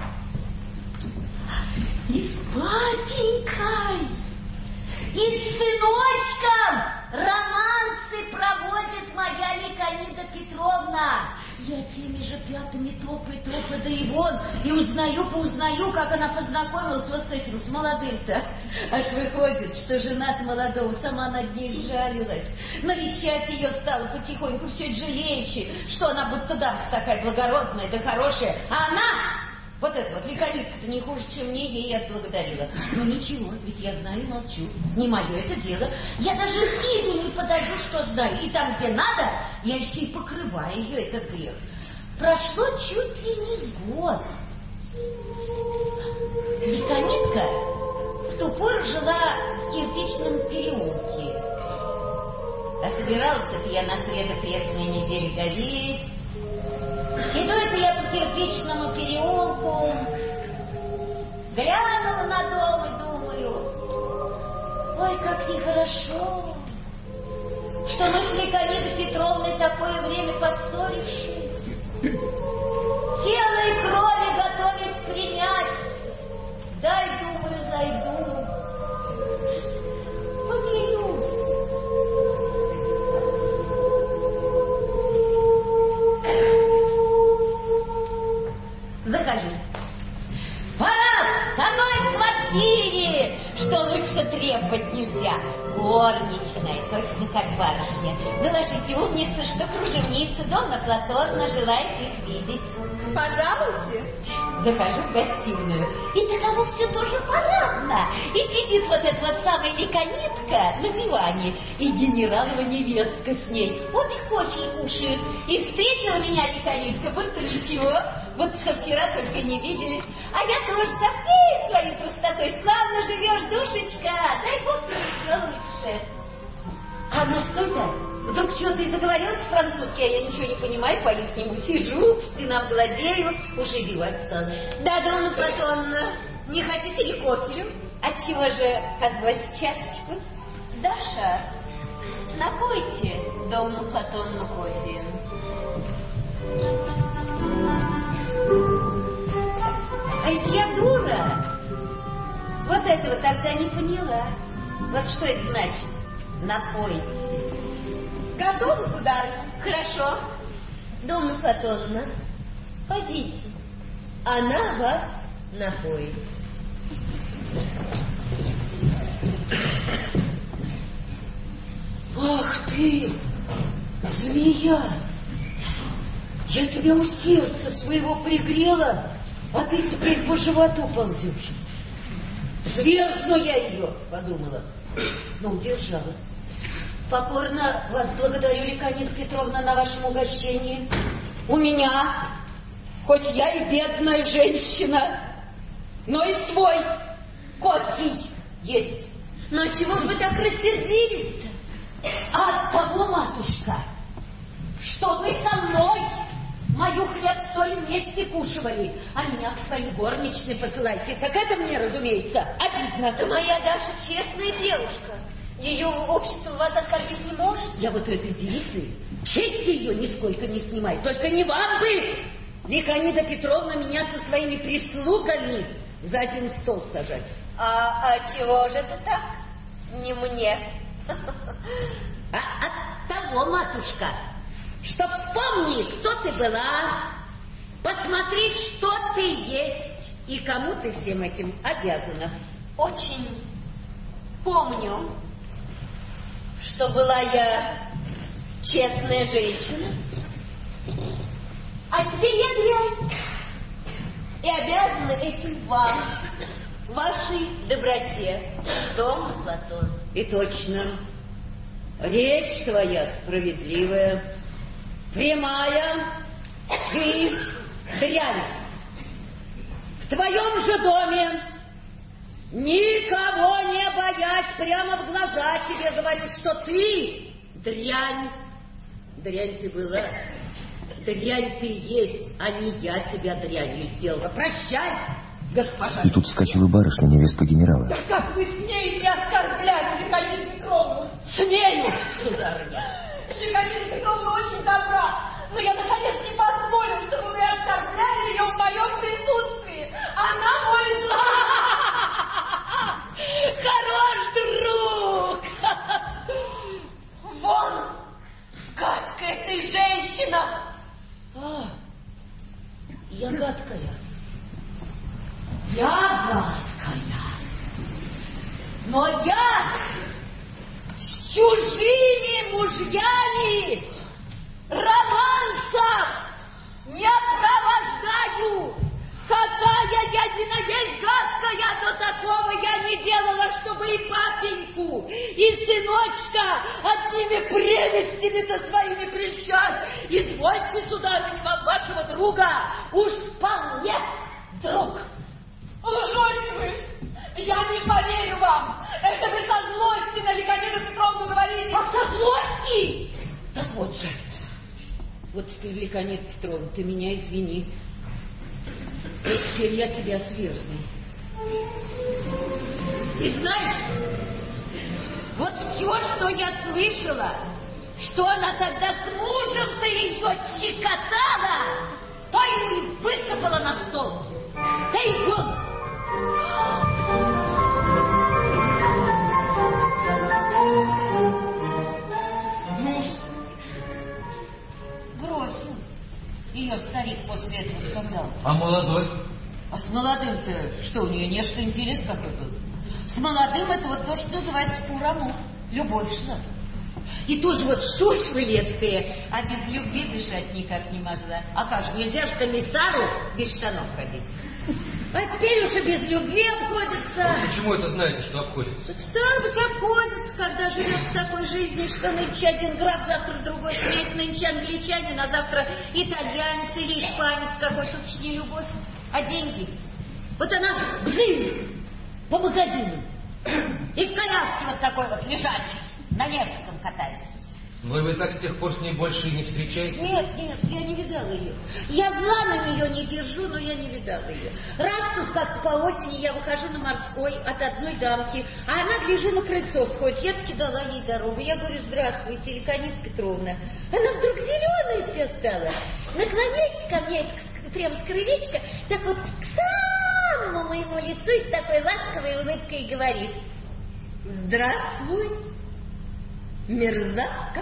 И с папенькой, и с сыночком романсы проводит моя Ликонида Петровна. Я теми же пятыми топай, топай, да и вон, и узнаю, поузнаю, как она познакомилась вот с этим, с молодым-то. Аж выходит, что жена-то молодого сама над ней жалилась. Навещать ее стала потихоньку, все жалеючи, что она будто дамка такая благородная да хорошая, а она... Вот это вот, Ликонитка-то не хуже, чем мне, ей отблагодарила. Ну ничего, ведь я знаю и молчу. Не мое это дело. Я даже виду не подаю, что знаю. И там, где надо, я еще и покрываю ее, этот грех. Прошло чуть ли не с год. Ликонитка в ту пору жила в кирпичном переулке. А собиралась это я на среду крестной недели гореть. Иду это я по кирпичному переулку, глянула на дом и думаю, ой, как нехорошо, что мы с Ликонидой Петровной такое время поссорившись, тело и крови готовясь принять, дай, думаю, зайду, помирюсь. Захожу. Пора такой квартире, что лучше требовать нельзя. Горничная, точно как барышня. Доложите умнице, что кружевница Донна Платонна желает их видеть. Пожалуйте. Захожу в гостиную. И таково все тоже парадно. И сидит вот эта вот самая Ликонитка на диване. И генералова невестка с ней. Обе кофе кушают. И встретила меня Ликонитка, будто ничего. Вот со вчера только не виделись. А я тоже со всей своей простотой. Славно живешь, душечка. Дай Бог тебе еще лучше. А она стой-то. Вдруг чего-то и заговорил по-французски, а я ничего не понимаю, по-ихнему сижу, в стенам глазею, уже зевать стану. Да, Донна Платонна, не хотите ли кофе? Отчего же позвольте чашечку? Даша, напойте Донну Платонну кофе. А ведь я дура. Вот этого тогда не поняла. Вот что это значит? Напойте. Готово, сударыня? Хорошо. Домна Платоновна, пойдите, она вас напоит. Ах ты, змея! Я тебя у сердца своего пригрела, а ты теперь по животу ползешь. Сверзну я ее, подумала, но удержалась. Покорно вас благодарю, Ликанида Петровна, на вашем угощении. У меня, хоть я и бедная женщина, но и свой коткий есть. Но чего ж вы так рассердились-то? А от того, матушка, что вы со мной мою хлеб-соль вместе кушивали, а меня к своей горничной посылаете. Так это мне, разумеется, обидно. Да моя Даша честная девушка. Ее общество вас оскорбить не может. Я вот у этой девицы чести ее нисколько не снимаю. Только не вам бы, Ликанида Петровна, меня со своими прислугами за один стол сажать. А, а чего же это так? Не мне. А от того, матушка, что вспомни, кто ты была, посмотри, что ты есть и кому ты всем этим обязана. Очень помню, что была я честная женщина, а теперь я дрянь и обязана этим вам, вашей доброте, Домна Платон. И точно, речь твоя справедливая, прямая, ты дрянь. В твоем же доме, никого не боясь, прямо в глаза тебе говорю, что ты дрянь. Дрянь ты была, дрянь ты есть, а не я тебя дрянью сделала. Прощай, госпожа. И тут вскочила барышня, невестка генерала. Как вы смеете оскорблять Ликаниду Петровну? Смею, сударыня. Ликанида Петровна очень добра, но я наконец не позволю, чтобы вы оскорбляли ее в моем присутствии. Она мой хорош друг. Вон, гадкая ты женщина. А, я гадкая. Я гадкая. Но я с чужими мужьями романса не провождаю. Какая я не наесть гадкая, но такого я не делала, чтобы и папеньку, и сыночка одними прелестями-то своими прельщать. Извольте, сударыня, вам вашего друга уж вполне друг. Лжете вы! Я не поверю вам! Это вы со злости на Ликаниду Петровну говорите! А со злости? Так вот же. Вот теперь, Ликанида Петровна, ты меня извини. И теперь я тебя сверзну. И знаешь, вот все, что я слышала, что она тогда с мужем-то ее щекотала, то и высыпала на стол. Да и вон. Ну, бросил ее старик после этого скандала. А молодой? А с молодым-то что, у нее нечто интерес какой был? С молодым это вот то, что называется по-урому. Любовь шла. И тоже вот шушь вылеткая, а без любви дышать никак не могла. А как же, нельзя же комиссару без штанов ходить. А теперь уже без любви обходится. А почему это знаете, что обходится? Стало быть, обходится, когда живет в такой жизни, что нынче один граф, завтра другой смесь, нынче англичанин, а завтра итальянец или испанец какой. Тут ж не любовь, а деньги. Вот она бзынь по магазину и в коляске вот такой вот лежачий на Невском катается. Вы, вы так с тех пор с ней больше и не встречаетесь? Нет, нет, я не видала ее. Я зла на нее не держу, но я не видала ее. Раз тут как-то по осени я выхожу на Морской от одной дамки, а она, гляжу, на крыльцо сходит. Я таки дала ей дорогу. Я говорю: здравствуйте, Ликанида Петровна. Она вдруг зеленая вся стала. Наклоняется ко мне прямо с крылечка, так вот к самому моему лицу и с такой ласковой улыбкой говорит: здравствуй. Мерзавка.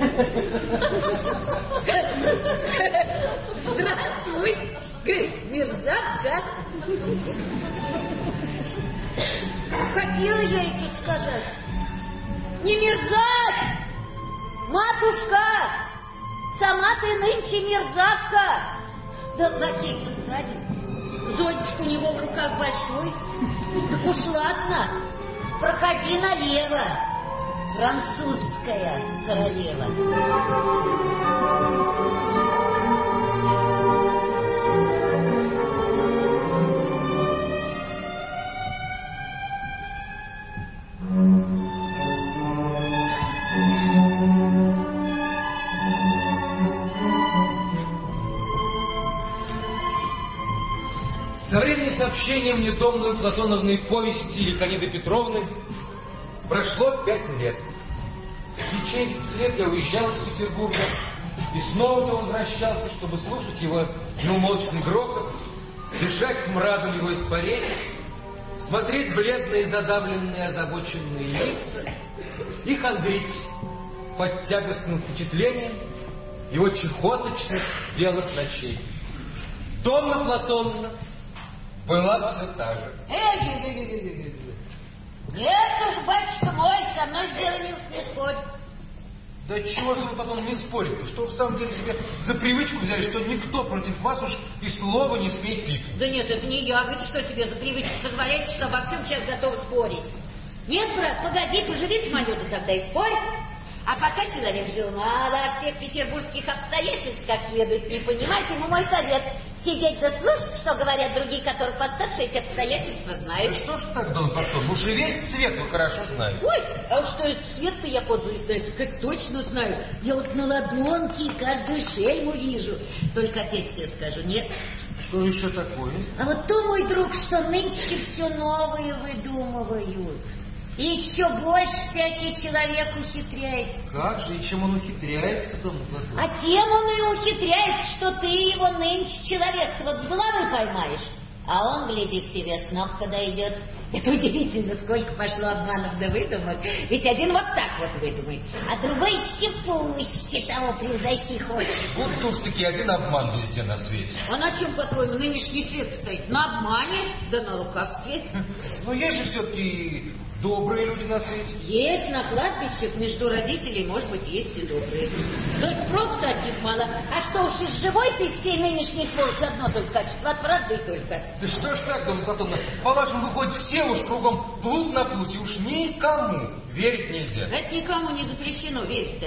Здравствуй, мерзавка. Хотела я ей тут сказать. Не мерзавь, матушка, сама ты нынче мерзавка. Да лакей сзади, зонтик у него в руках большой. Так уж ладно, проходи налево. Французская королева. Со времени сообщения мне Домны Платоновны повести Ликаниды Петровны прошло пять лет. В течение пяти лет я уезжал из Петербурга и снова возвращался, чтобы слушать его неумолчный грохот, дышать смрадом его испарений, смотреть бледные, задавленные, озабоченные лица и хандрить под тягостным впечатлением его чехоточных белых ночей. Домна Платоновна была все та же. Эй-эй-эй-эй-эй-эй! Нет уж, батюшка мой, со мной сделанец не спорь. Да чего же вы потом не спорите? Что в самом деле себе за привычку взяли, что никто против вас уж и слова не смеет пикнуть? Да нет, это не я. Вы что себе за привычку позволяете, что обо всем сейчас готовы спорить? Нет, брат, погоди, поживи самолета тогда и спорь. А пока человек жил мало, всех петербургских обстоятельств как следует не понимать, ему мой совет — сидеть да слушать, что говорят другие, которые постарше эти обстоятельства знают. Да что ж так, Дон Платон, уж и весь свет вы хорошо знаете. Ой, а уж что это свет-то я подлый знаю, как точно знаю. Я вот на ладонке каждую шельму вижу. Только опять тебе скажу, нет. Что еще такое? А вот то, мой друг, что нынче все новые выдумывают. Еще больше всякий человек ухитряется. Как же, и чем он ухитряется, Дон Платон? А тем он и ухитряется, что ты его нынче человек-то вот с головы поймаешь, а он, гляди, к тебе с ног подойдет. Это удивительно, сколько пошло обманов да выдумок. Ведь один вот так вот выдумает, а другой еще пуще того превзойти хочет. Вот уж таки один обман везде на свете. А на чем, по-твоему, нынешний свет стоит? На обмане, да на лукавстве. Но есть же все-таки добрые люди на свете. Есть на кладбищах между родителей, может быть, есть и добрые. Только просто от них мало. А что уж из живой ты всей нынешней сволочи одно только качество, от враты только. Да что ж так, Дон Платон, по-вашему, выходит, все уж кругом плут на плуте, уж никому верить нельзя. Это никому не запрещено верить-то.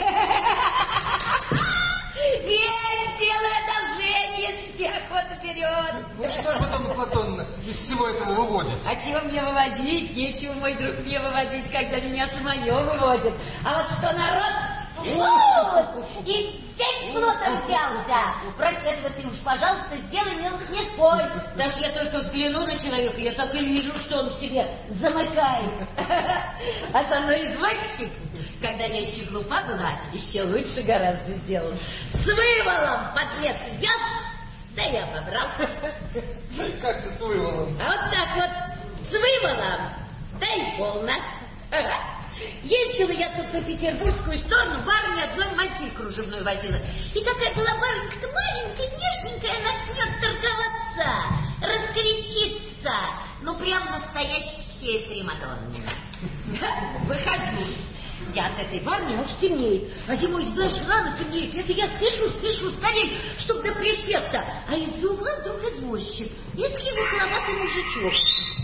Верь, делай одолжение, всех вот вперед. Ну что ж вы, Дон Платон, из всего этого выводите? А чего мне выводить? Нечего, мой друг, мне выводить, когда меня самое выводит. А вот что народ... Вот! И весь плотом взялся. Против этого ты уж, пожалуйста, сделай милость, не спорь. Даже я только взгляну на человека, я так и вижу, что он в себе замыкает. А со мной извозчик, когда я еще глупа была, еще лучше гораздо сделал. С выволом, подлец, вез, да я побрал. Как ты с выволом? А вот так вот, с выволом, да и полно. Ездила я тут на петербургскую сторону, барыня одной мантиль кружевную возила. И такая была барынька-то маленькая, нежненькая, начнет торговаться, раскричится. Ну, прям настоящая примадонна. Выхожу. Я от этой барни уж темнеет. А зимой, знаешь, рано темнеет. Это я спешу, спешу, скорей, чтоб до проспекта. А из-за угла вдруг извозчик. Эдакий выхловатый мужичок.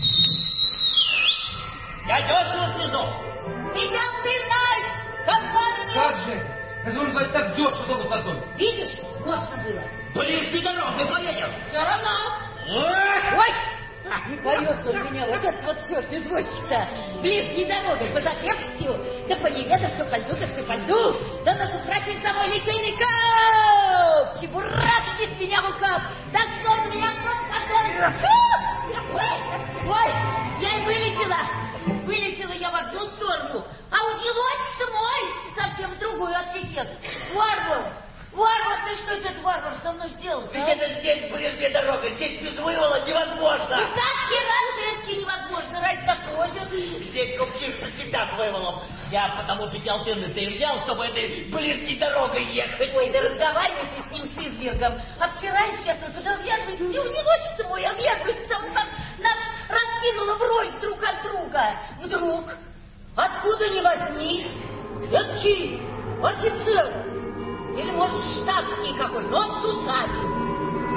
Я дешево слезу. Тебя ты знаешь, как барыня... Как же? Это же он так дешево, Дон Платон. Видишь, можно было. Ближней дорогой поедем. Все равно. Ой! Не боится он меня, вот этот вот черт извозчик-то. Ближней дорогой, по запястью, да по неведу все пойду, да все пойду. Да нас укротит за мой литейный кап. Чебурашит меня в рукав. Так что он меня кто-то Ой, ой, я и вылетела. Вылетела я в одну сторону, а узелочек-то мой совсем в другую отлетел. Варвар! Варвар, ты что это, варвар, со мной сделал? Ведь а? Это здесь ближняя дорога, здесь без вывола невозможно. Ну как хера ты это невозможно, ради такого? подвозят. Здесь купчишься всегда свой волок. Я потому пятиалтынный-то и взял, чтобы этой ближней дорогой ехать. Ой, да разговаривай ты с ним, с извергом. Обтираюсь я только, да вверглость, где узелочек-то мой, а вверглость, потому как нас раскинуло врозь друг от друга. Вдруг, откуда ни возьмись, эдакий офицер, или, может, штатский какой, но с усами.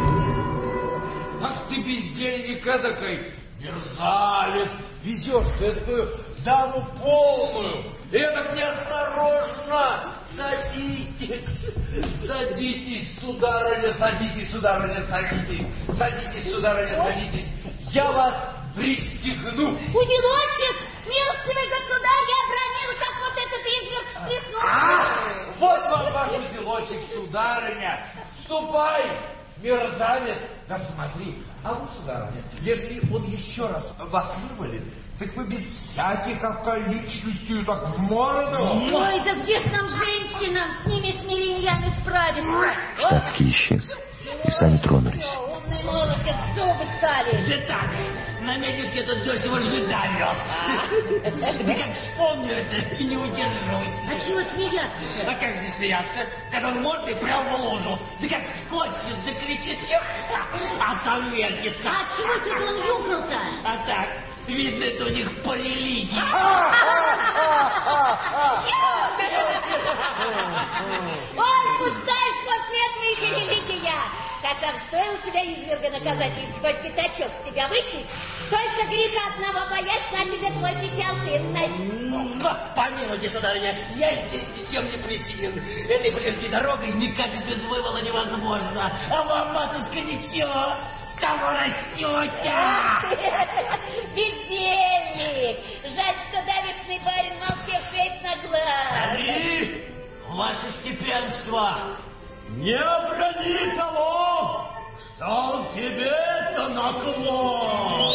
Ах ты бездельник эдакой, мерзавец, везешь ты эту даму полную, и так неосторожно. Садитесь, садитесь, сударыня, садитесь, сударыня, садитесь, садитесь, сударыня, садитесь, я вас пристегну. Узелочек, милостивый государь, я обронила, как вот этот изверг встряхнулся. А, вот вам ваш узелочек, сударыня, ступай. Мерзавец, да смотри, а вы, сударыня, если он еще раз вас вывалит, так вы без всяких околичностей так в морду. Ой, да где ж нам женщинам с ними смиреньями справиться? Штатский исчез, и сами тронулись. Умный молодец, зубы стали. Да так, на медишке этот дёсево жида вез. Да как вспомню это, и не удержусь. А чего смеяться? А как же не смеяться, когда он мордой прямо в лужу. Да как скочит, да кричит, эх, а сам вертится. А чего это он юкал-то? А так, видно, это у них по религии. Ой, пустаешь после этого их религия. Кашан, стоило тебя изверга наказать, если хоть пятачок с тебя вычесть, только греха одного боясь, на тебе твой пятиалтынный. Помилуйте, сударыня, я здесь ничем не причинен. Этой ближней дорогой никак без вывола невозможно. А вам, матушка, ничего, с того растете. Бездельник! Жаль, что давешный барин молчавший на глаз. Али, ваше степенство, не оброни того, что тебе-то наклон.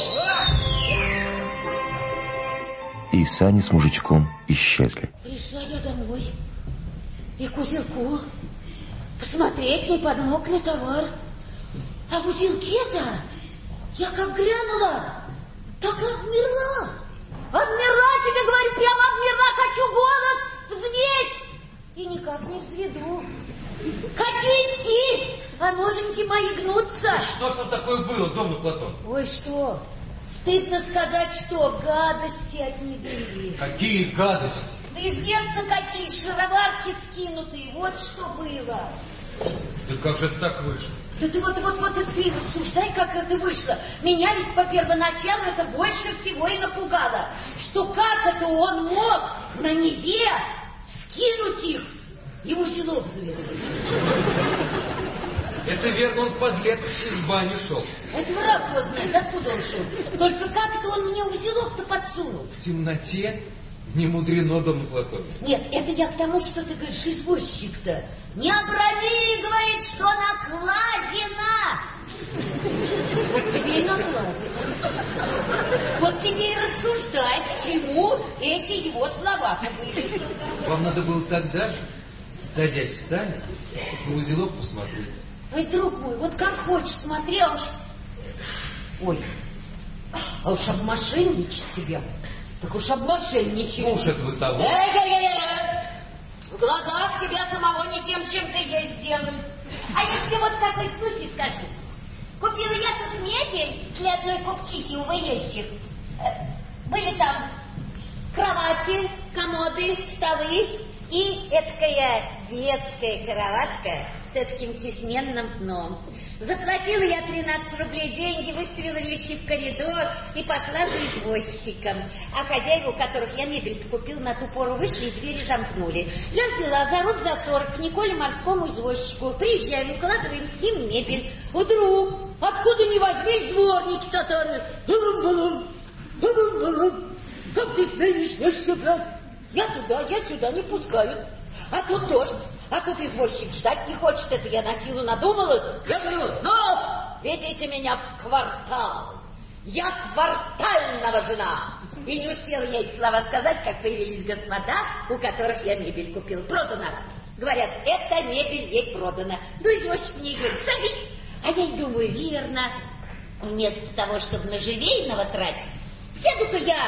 И сани с мужичком исчезли. Пришла я домой и к узелку посмотреть, не подмок ли товар. А в узелке-то я как глянула, так и обмерла. Обмерла, тебе говорю, прямо обмерла, хочу голос взвесь. И никак не взведу. Хочу идти, а ноженьки мои гнутся. Что ж там такое было, домна Платон? Ой, что? Стыдно сказать, что гадости от небели. Какие гадости? Да известно, какие шароварки скинутые. Вот что было. Да как же это так вышло? Да ты вот, вот, вот и ты рассуждай, как это вышло. Меня ведь по первоначалу это больше всего и напугало. Что как это он мог на Неве скинуть их и в узелок завязать? Это верно, он подлец из бани шел. Это враг его знает, откуда он шел. Только как-то он мне узелок-то подсунул. В темноте не мудрено, домна Платон. Нет, это я к тому, что ты говоришь, извозчик-то. Не оброни, говорит, что накладено. Вот тебе и накладено. Вот тебе и рассуждай, к чему эти его слова-то были. Вам надо было тогда же, садясь в сани, на узелок посмотреть. Ой, друг мой, вот как хочешь, смотри, а уж... Ой, а уж обмошенничать тебя. Так уж обмошенничать. Ну уж это вы того. Эй, эй, эй, эй. В глазах тебя самого не тем, чем ты есть сделан. А если вот такой случай, скажи. Купила я тут мебель для одной купчихи у выезжих. Были там кровати, комоды, столы и эткая детская кроватка с таким тесменным дном. Заплатила я тринадцать рублей деньги, выставила вещи в коридор и пошла за извозчиком. А хозяева, у которых я мебель купил, на ту пору вышли и двери замкнули. Я взяла за руб за сорок к Николе морскому извозчику. Приезжаем, укладываем с ним мебель. Вдруг, откуда ни возьмись, дворники татары. Балам-балам, балам-балам. Как ты смеешь вещи брать? Я туда, я сюда не пускают. А тут дождь, а тут извозчик ждать не хочет. Это я на силу надумалась. Я говорю, ну, ведите меня в квартал. Я квартального жена. И не успела я эти слова сказать, как появились господа, у которых я мебель купил. Продана. Говорят, эта мебель ей продана. Ну, извозчик мне говорит, садись. А я и думаю, верно. Вместо того, чтобы на живейного тратить, сяду-ка я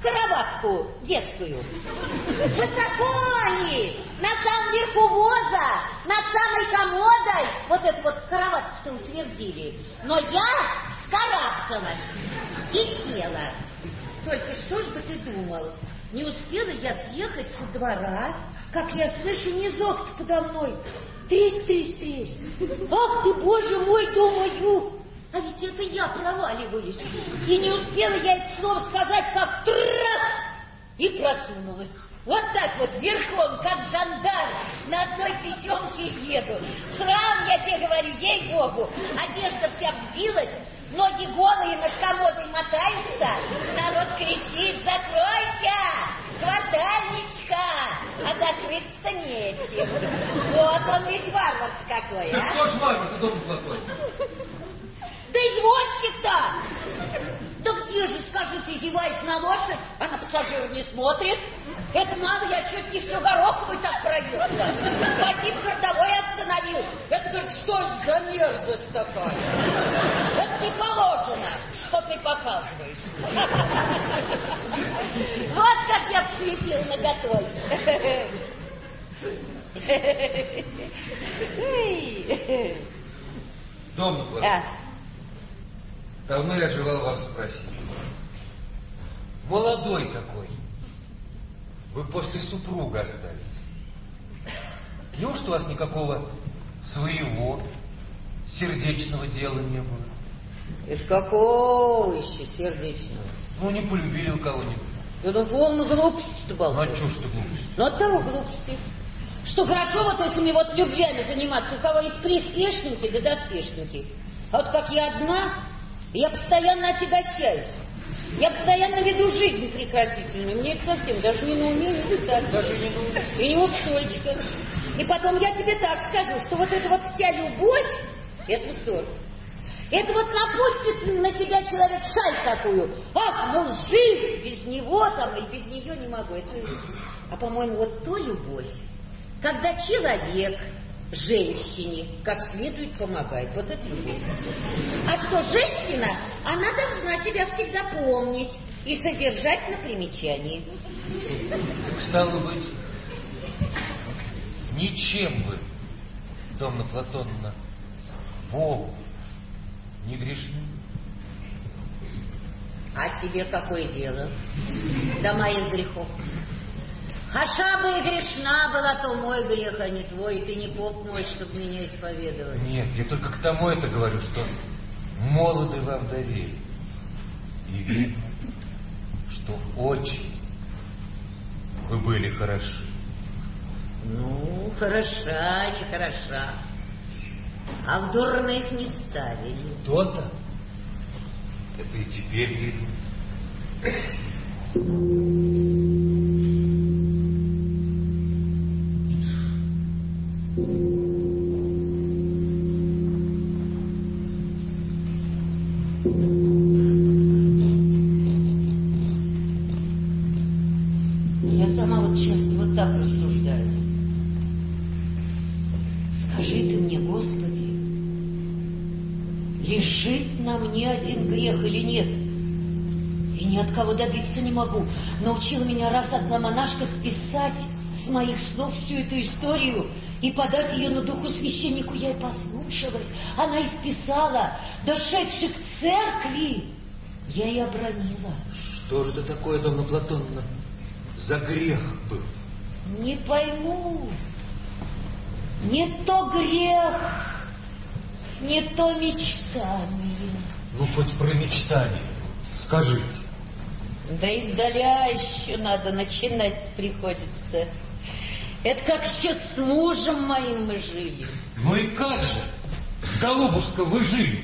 кроватку детскую. Высоко они, на самом верху воза, над самой комодой. Вот эту вот кроватку-то утвердили. Но я вскарабкалась и села. Только что ж бы ты думал, не успела я съехать со двора, как я слышу низок-то подо мной. Тресь, тресь, тресь. Ах ты, боже мой, думаю, а ведь это я проваливаюсь. И не успела я это слово сказать, как трах, и просунулась. Вот так вот, верхом, как жандарм, на одной тесемке еду. Срам, я тебе говорю, ей-богу. Одежда вся взбилась, ноги голые над комодой мотаются. Народ кричит: закройся, квартальничка. А закрыться-то нечем. Вот он ведь варвар-то какой, а? Да кто ж варвар-то, дом плохой? Да извозчик-то! Да где же, скажи, ты зевает на лошадь, а на пассажира не смотрит? Это мало, я чуть не всю Гороховую так проехала. Спасибо, городовой остановил. Это, говорит, что это за мерзость такая? Это не положено, что ты показываешь. Вот как я посветил наготой. Дом плохой. Давно я желал вас спросить. Молодой такой. Вы после супруга остались. Неужто у вас никакого своего сердечного дела не было? Это какого еще сердечного? Ну, не полюбили у кого-нибудь. Да ну, полно глупости-то болтаешь. Ну, а чё ж ты глупости? Ну, от того глупости. Что хорошо вот этими вот любвями заниматься, у кого есть приспешники да доспешники. А вот как я одна... Я постоянно отягощаюсь. Я постоянно веду жизнь прекратительную. Мне это совсем даже не на уме, не кстати. Даже не на уме. И не вот столько. И потом я тебе так скажу, что вот эта вот вся любовь, это вздор. Это вот напустит на себя человек шаль такую. Ах, мол, жизнь без него там или без нее не могу. Это... А по-моему, вот то любовь, когда человек женщине как следует помогает. Вот это любовь. А что женщина, она должна себя всегда помнить и содержать на примечании. Стало быть, ничем вы, Домна Платоновна, Богу не грешны. А тебе какое дело до моих грехов? Хаша бы и грешна была, то мой грех, а не твой, и ты не поп мой, чтобы меня исповедовать. Нет, я только к тому это говорю, что молоды вам доверие. И видно, что очень вы были хороши. Ну, хороша, не хороша. А в дурных не ставили. То-то. Это и теперь видно. Я сама вот часто вот так рассуждаю. Скажи ты мне, Господи, лежит на мне один грех или нет? И ни от кого добиться не могу. Научила меня раз одна монашка списать с моих слов всю эту историю и подать ее на духу священнику. Я и послушалась. Она исписала. Дошедших к церкви я и обронила. Что же это такое, Домна Платоновна, за грех был? Не пойму. Не то грех, не то мечтание. Ну, хоть про мечтание скажите. Да издаля еще надо начинать приходится. Это как еще с мужем моим мы жили. Ну и как же, голубушка, вы жили?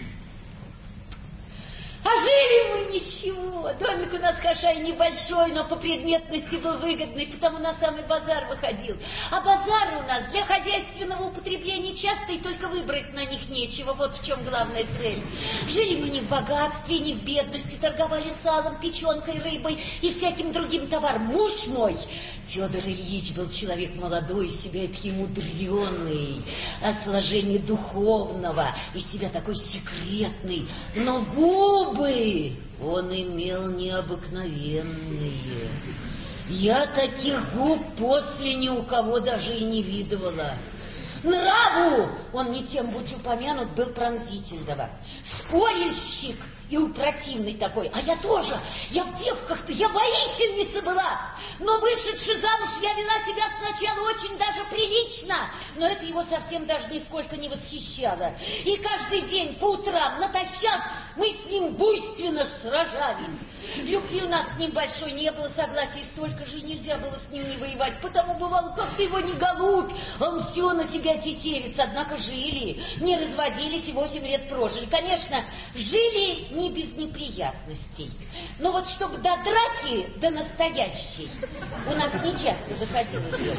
А жили мы ничего. Домик у нас, хаша, и небольшой, но по предметности был выгодный, потому на самый базар выходил. А базары у нас для хозяйственного употребления часто, и только выбрать на них нечего. Вот в чем главная цель. Жили мы не в богатстве, не в бедности, торговали салом, печенкой, рыбой и всяким другим товаром. Муж мой, Федор Ильич, был человек молодой, из себя такой мудреный, о сложении духовного, из себя такой секретный, но губы Губы он имел необыкновенные. Я таких губ после ни у кого даже и не видывала. Нраву он, не тем будь упомянут, был пронзительного. Спорильщик и упротивный такой. А я тоже, я в девках-то, я воительница была. Но вышедши замуж, я вела себя сначала очень даже прилично. Но это его совсем даже нисколько не восхищало. И каждый день по утрам натощак мы с ним буйственно сражались. Любви у нас с ним большой не было, согласия столько же, и нельзя было с ним не воевать. Потому бывало, как ты его не голубь, он все на тебя тетерится. Однако жили, не разводились и восемь лет прожили. Конечно, жили не без неприятностей. Но вот чтобы до драки, до настоящей, у нас нечасто выходило дело.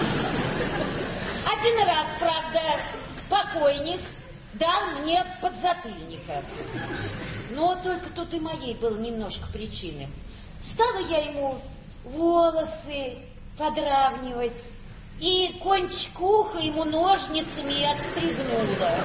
Один раз, правда, покойник дал мне подзатыльника. Но только тут и моей было немножко причины. Стала я ему волосы подравнивать, и кончик уха ему ножницами и отстригнула.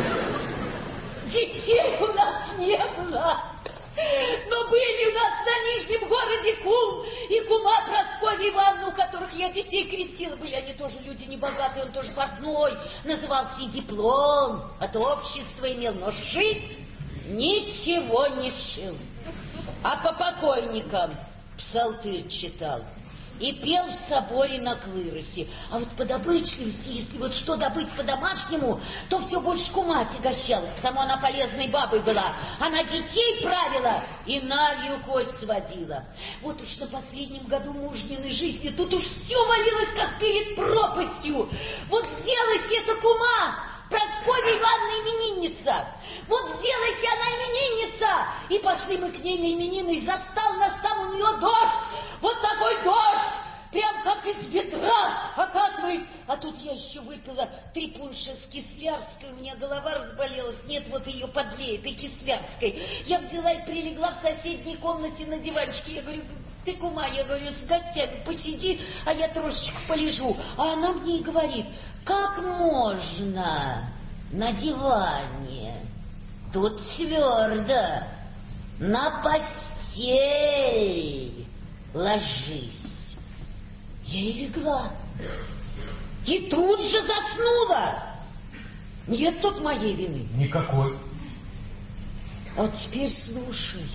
Детей у нас не было, но были у нас на Нижнем городе кум и кума Прасковья Ивановна, у которых я детей крестила. Были они тоже люди небогатые, он тоже портной, назывался и диплом от общества имел, но шить ничего не шил. А по покойникам псалтырь читал и пел в соборе на клыросе. А вот по добычливости, если вот что добыть по-домашнему, то все больше кума отягощалась, потому она полезной бабой была. Она детей правила и Навью кость сводила. Вот уж на последнем году мужниной жизни тут уж все валилось, как перед пропастью. Вот сделайся это кума, Прасковья Ивановна именинница. Вот сделайся она именинница. И пошли мы к ней на именины, и застал нас там у нее дождь. Вот такой дождь, прям как из ведра окатывает. А тут я еще выпила три пунша с кислярской, у меня голова разболелась. Нет, вот ее подлее, этой кислярской. Я взяла и прилегла в соседней комнате на диванчике. Я говорю, ты, кума, я говорю, с гостями посиди, а я трошечку полежу. А она мне и говорит, как можно на диване? Тут твердо, на постель ложись. Я и легла. И тут же заснула. Нет тут моей вины. Никакой. А теперь слушай.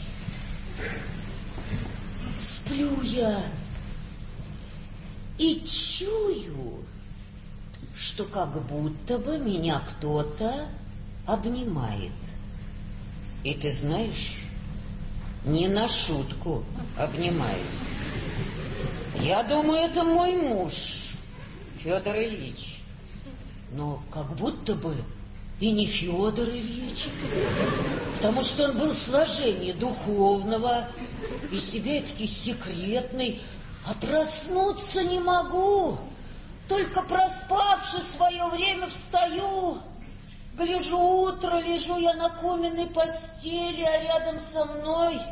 Сплю я и чую, что как будто бы меня кто-то обнимает. И ты знаешь, не на шутку обнимает. Я думаю, это мой муж, Федор Ильич. Но как будто бы и не Федор Ильич, потому что он был сложения духовного, и себя таки секретный, а проснуться не могу. Только проспавши свое время встаю, гляжу утро, лежу я на куменной постели, а рядом со мной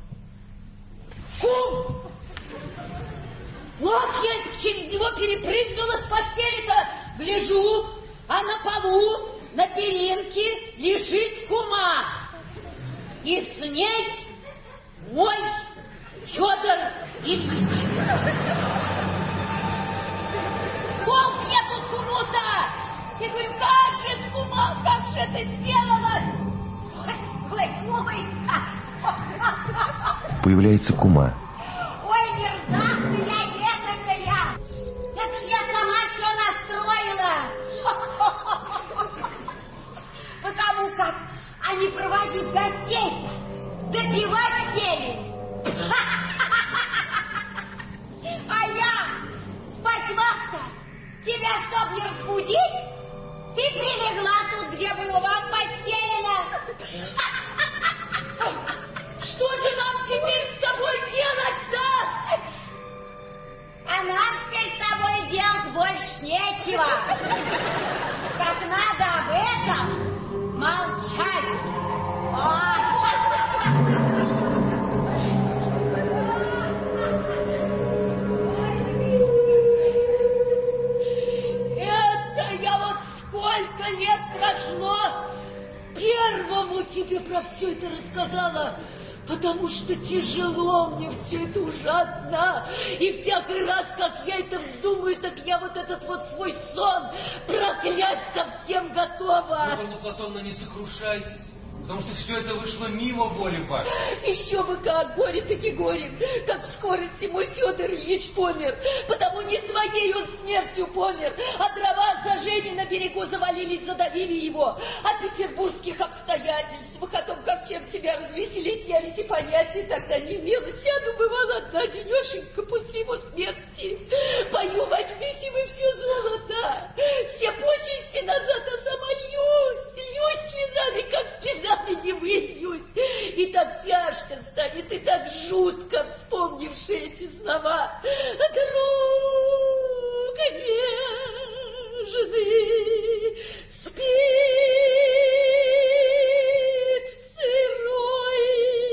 кум! Ну, ах, я так через него перепрыгнула с постели-то, гляжу, а на полу, на перинке лежит кума. И с ней мой Федор Ильич. Волк я тут куму-то! Я говорю, как же это, кума, как же это сделалось? Ой, кумы! Появляется кума. Ой, мерзавцы, я едокая! Это ж я сама все настроила! Потому как они проводить гостей, добивать сели. А я спать вахта, тебя чтоб не разбудить, и прилегла тут, где было вам постелено. Что же нам теперь с тобой делать-то? А нам теперь с тобой делать больше нечего. Как надо об этом молчать. Ой. Это я вот сколько лет прошло, первому тебе я все это рассказала? Потому что тяжело мне, все это ужасно. И всякий раз, как я это вздумаю, так я вот этот вот свой сон проклясть совсем готова. Анна Платоновна, не сокрушайтесь. Потому что все это вышло мимо воли вашей. Еще бы как, горе-таки горе. Как в скорости мой Федор Ильич помер. Потому не своей он смертью помер. А дрова сожжения на берегу завалились, задавили его. О петербургских обстоятельствах, о том, как чем себя развеселить, я ведь и понятия тогда не имела. Сяду, бывало, одна денешенька после его смерти. Пою, возьмите вы все золото, все почести назад, а сама льюсь, льюсь слезами, как слезами не выльюсь. И так тяжко станет, и так жутко, вспомнивши эти слова. А дорога нежный спит в сырой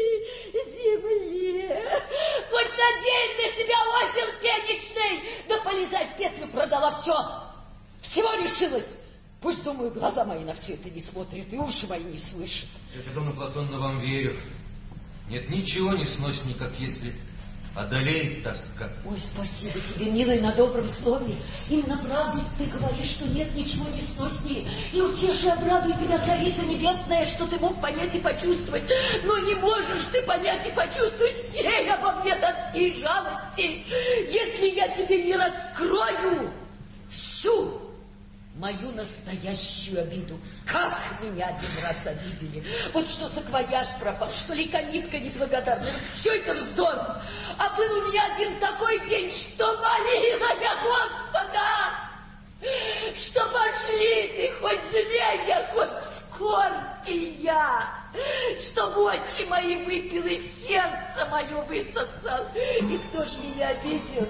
земле. Хоть надень на себя озел пенечный, да полезать петлю продала все. Всего решилась. Пусть, думаю, глаза мои на все это не смотрят, и уши мои не слышат. Я, Анна Платоновна, вам верю. Нет ничего несносней, как если одолеет тоска. Ой, спасибо тебе, милый, на добром слове. Именно правду ты говоришь, что нет ничего несносней. И утеши, обрадуй тебя, Царица Небесная, что ты мог понять и почувствовать. Но не можешь ты понять и почувствовать всей обо мне тоски и жалости, если я тебе не раскрою всю мою настоящую обиду. Как меня один раз обидели. Вот что саквояж пропал, что ликонитка неблагодарная. Все это вздор. А был у меня один такой день, что молила я Господа, что пошли ты хоть змея, хоть скорпия, чтобы очи мои выпил и сердце мое высосал. И кто ж меня обидел?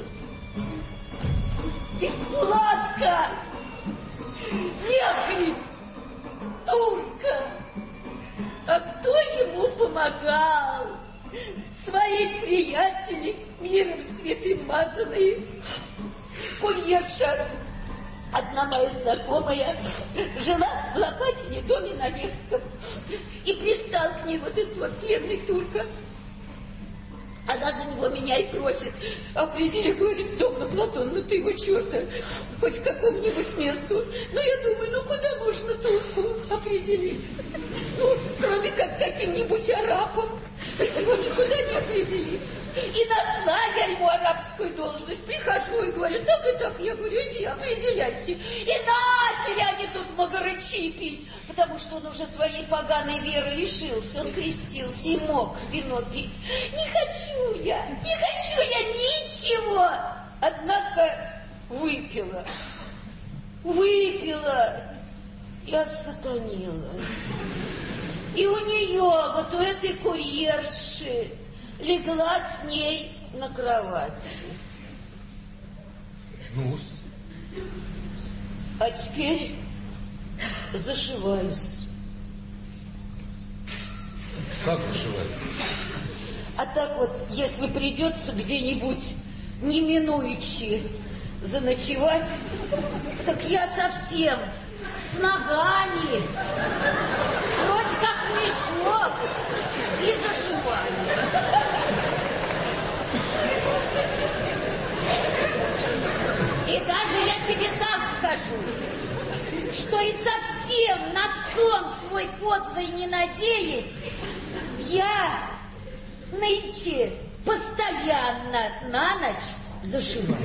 Испладка! Нехрист, турка, а кто ему помогал? Свои приятели, миром святым мазанные. Курьерша, одна моя знакомая, жила в Лопатине, доме на Невском, и пристал к ней вот этот вот пьяный турка. Она за него меня и просит. Определи, говорит, Анна Платоновна, ты его черта, хоть к какому-нибудь месту. Ну, я думаю, ну, куда можно турку определить? Ну, кроме как каким-нибудь арабом. Ведь его никуда не определить. И нашла я ему арабскую должность. Прихожу и говорю, так и так. Я говорю, иди, определяйся. И начали они тут магарычи пить. Потому что он уже своей поганой веры лишился. Он крестился и мог вино пить. Не хочу я, не хочу я ничего. Однако выпила. Выпила. И осатанила. И у нее, вот у этой курьерши, легла с ней на кровати. Ну-с. А теперь зашиваюсь. Как зашивать? А так вот, если придется где-нибудь неминуючи заночевать, так я совсем с ногами, вроде как мешок, и зашиваю. И даже я тебе так скажу, что и совсем на сон свой подвой не надеясь, я нынче постоянно на ночь зашиваю.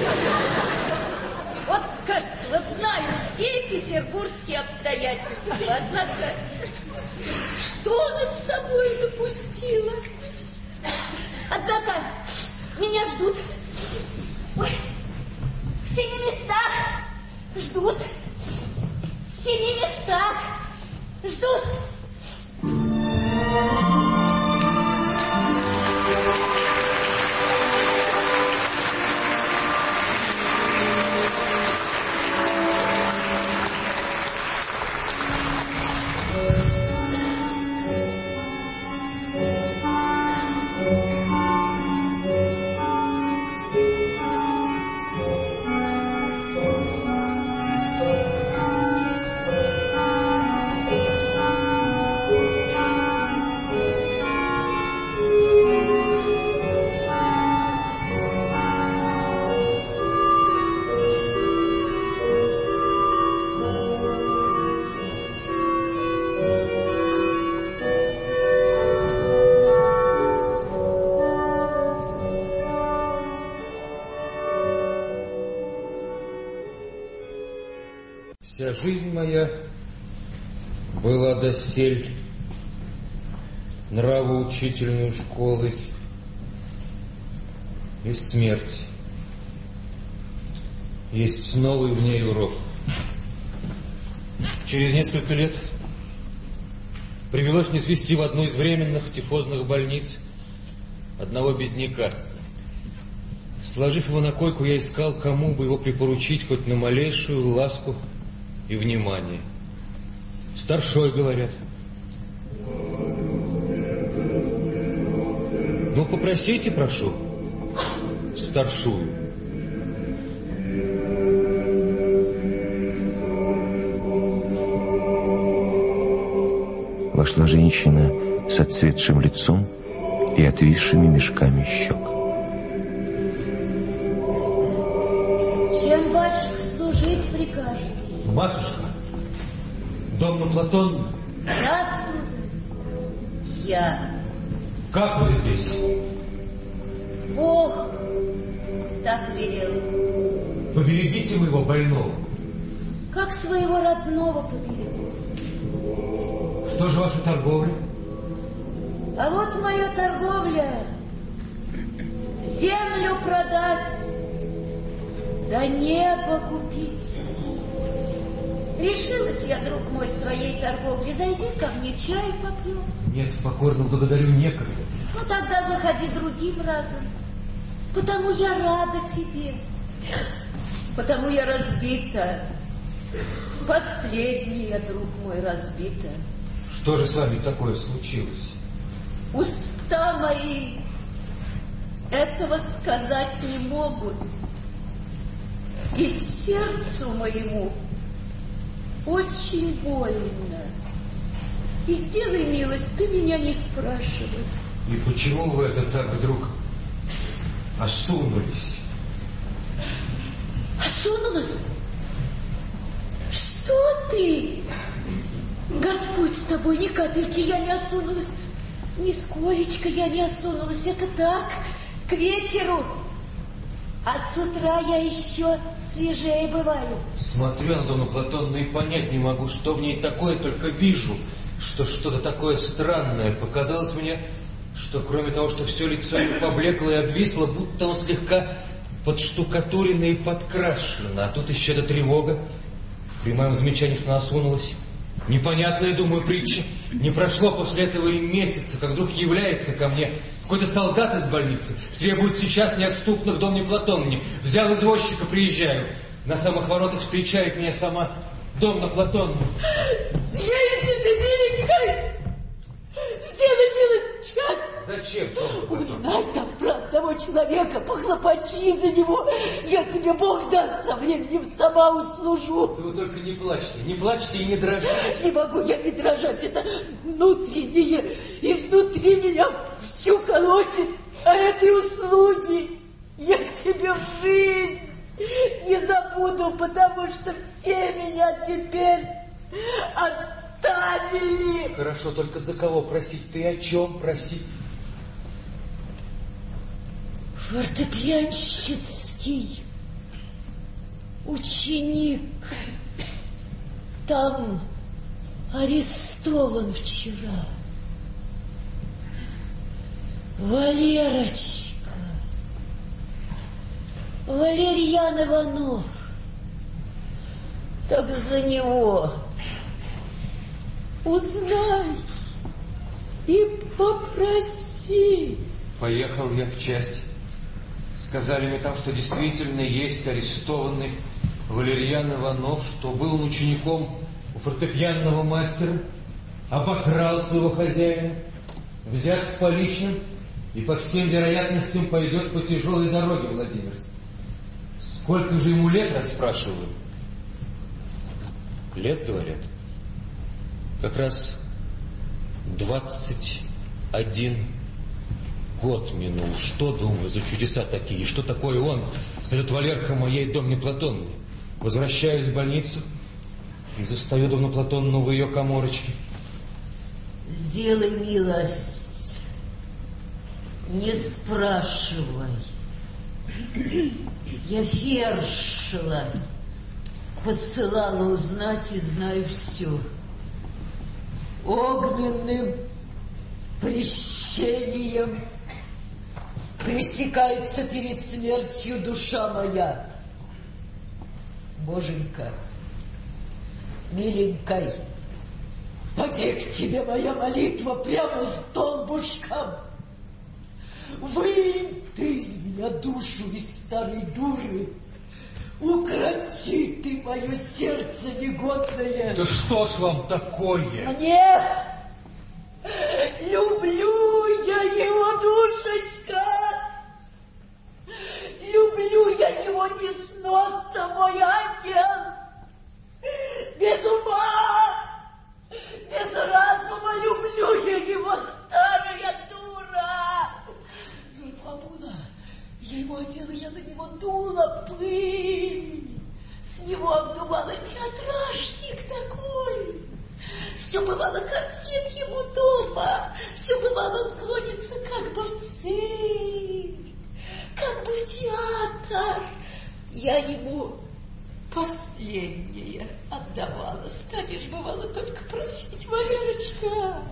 Вот, кажется, вот знаю все петербургские обстоятельства, однако что она с собой допустила? Однако меня ждут. Ой, в семи местах ждут. В семи местах ждут. Вся жизнь моя была досель нравоучительной школой, и смерть есть новый в ней урок. Через несколько лет привелось мне свезти в одну из временных тифозных больниц одного бедняка. Сложив его на койку, я искал, кому бы его припоручить хоть на малейшую ласку и внимание. Старшой, говорят. Ну, попросите, прошу, старшую. Вошла женщина с отцветшим лицом и отвисшими мешками щек. Чем, батюшка, служить прикажете? Матушка, Домна Платоновна. Я, сударь, я. Как вы здесь? Бог так велел. Поберегите моего больного. Как своего родного поберегу. Что же ваша торговля? А вот моя торговля. Землю продать, да небо купить. Решилась я, друг мой, своей торговли. Зайди ко мне, чай попьем. Нет, покорно благодарю, некогда. Ну тогда заходи другим разом. Потому я рада тебе. Потому я разбита. Последняя, друг мой, разбита. Что же с вами такое случилось? Уста мои этого сказать не могут. И сердцу моему очень больно. И сделай милость, ты меня не спрашивай. И почему вы это так вдруг осунулись? Осунулась? Что ты? Господь с тобой, ни капельки я не осунулась. Нисколечко я не осунулась. Это так, к вечеру. А с утра я еще свежее бываю. Смотрю на Домну Платоновну и понять не могу, что в ней такое, только вижу, что что-то такое странное. Показалось мне, что кроме того, что все лицо ее поблекло и обвисло, будто он слегка подштукатурено и подкрашено. А тут еще эта тревога. При моем замечании, что она осунулась. Непонятная, думаю, притча. Не прошло после этого и месяца, как вдруг является ко мне какой-то солдат из больницы, требует сейчас неотступно в Домне Платоновне. Взял извозчика, приезжаю. На самых воротах встречает меня сама Домна Платоновна. Съедете ты, миленькая! Сделай милость, час! Зачем, Домна Платоновна? Узнай там про одного человека, похлопочи за него. Я тебе, Бог даст, со временем сама услужу. Вы только не плачьте, не плачьте и не дрожите. Не могу я не дрожать, это внутреннее, изнутри меня всю колотит. А этой услуги я тебе в жизнь не забуду, потому что все меня теперь оставили. Хорошо, только за кого просить? Ты о чем просить? Фортепьянщицкий ученик там арестован вчера. Валерочка. Валерьян Иванов. Так за него узнай и попроси. Поехал я в часть. Сказали мне там, что действительно есть арестованный Валерьян Иванов, что был он учеником у фортепианного мастера, обокрал своего хозяина, взят с поличным и по всем вероятностям пойдет по тяжелой дороге, Владимирский. Сколько же ему лет, расспрашиваю? Лет, говорят. Как раз двадцать один год минул. Что, думаю, за чудеса такие? Что такое он, этот Валерка моей Домне Платоновне? Возвращаюсь в больницу и застаю Домну Платоновну в ее каморочке. Сделай милость, не спрашивай. Я фершила. посылала узнать и знаю все. Огненным прещением пресекается перед смертью душа моя. Боженька, миленькой, поди к тебе моя молитва прямо с долбушком. Вынь ты из меня душу из старой дуры. Укроти ты мое сердце негодное. Да что ж вам такое? Мне люблю я его, душечка. Люблю я его несносца, мой ангел. Без ума, без разума люблю я его, старая дура. Я ему обула, я ему одела, я на него дула пыль. С него обдувала театрашник такой. Все бывало, картин ему дома. Все бывало, он клонится как бы в цирк, как бы в театр. Я ему последнее отдавала. Станешь, бывало, только просить: Валерочка,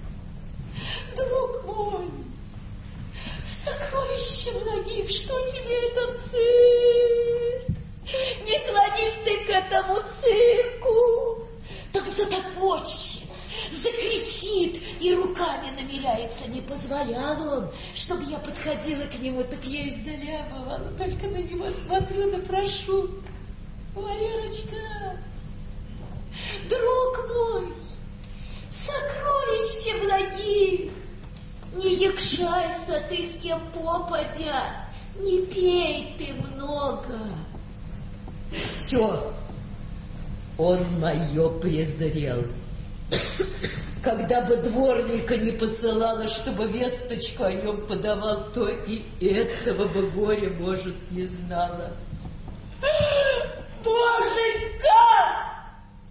друг мой, сокровище многих, что тебе этот цирк? Не клонись ты к этому цирку. Так затопочет, закричит и руками намеряется. Не позволял он, чтобы я подходила к нему, так я издаля бывала, только на него смотрю да прошу: Валерочка, друг мой, сокровище благих, не якшайся ты с кем попадя, не пей ты много. Все, он мое презрел. Когда бы дворника не посылала, чтобы весточку о нем подавал, то и этого бы горя, может, не знала. Боженька!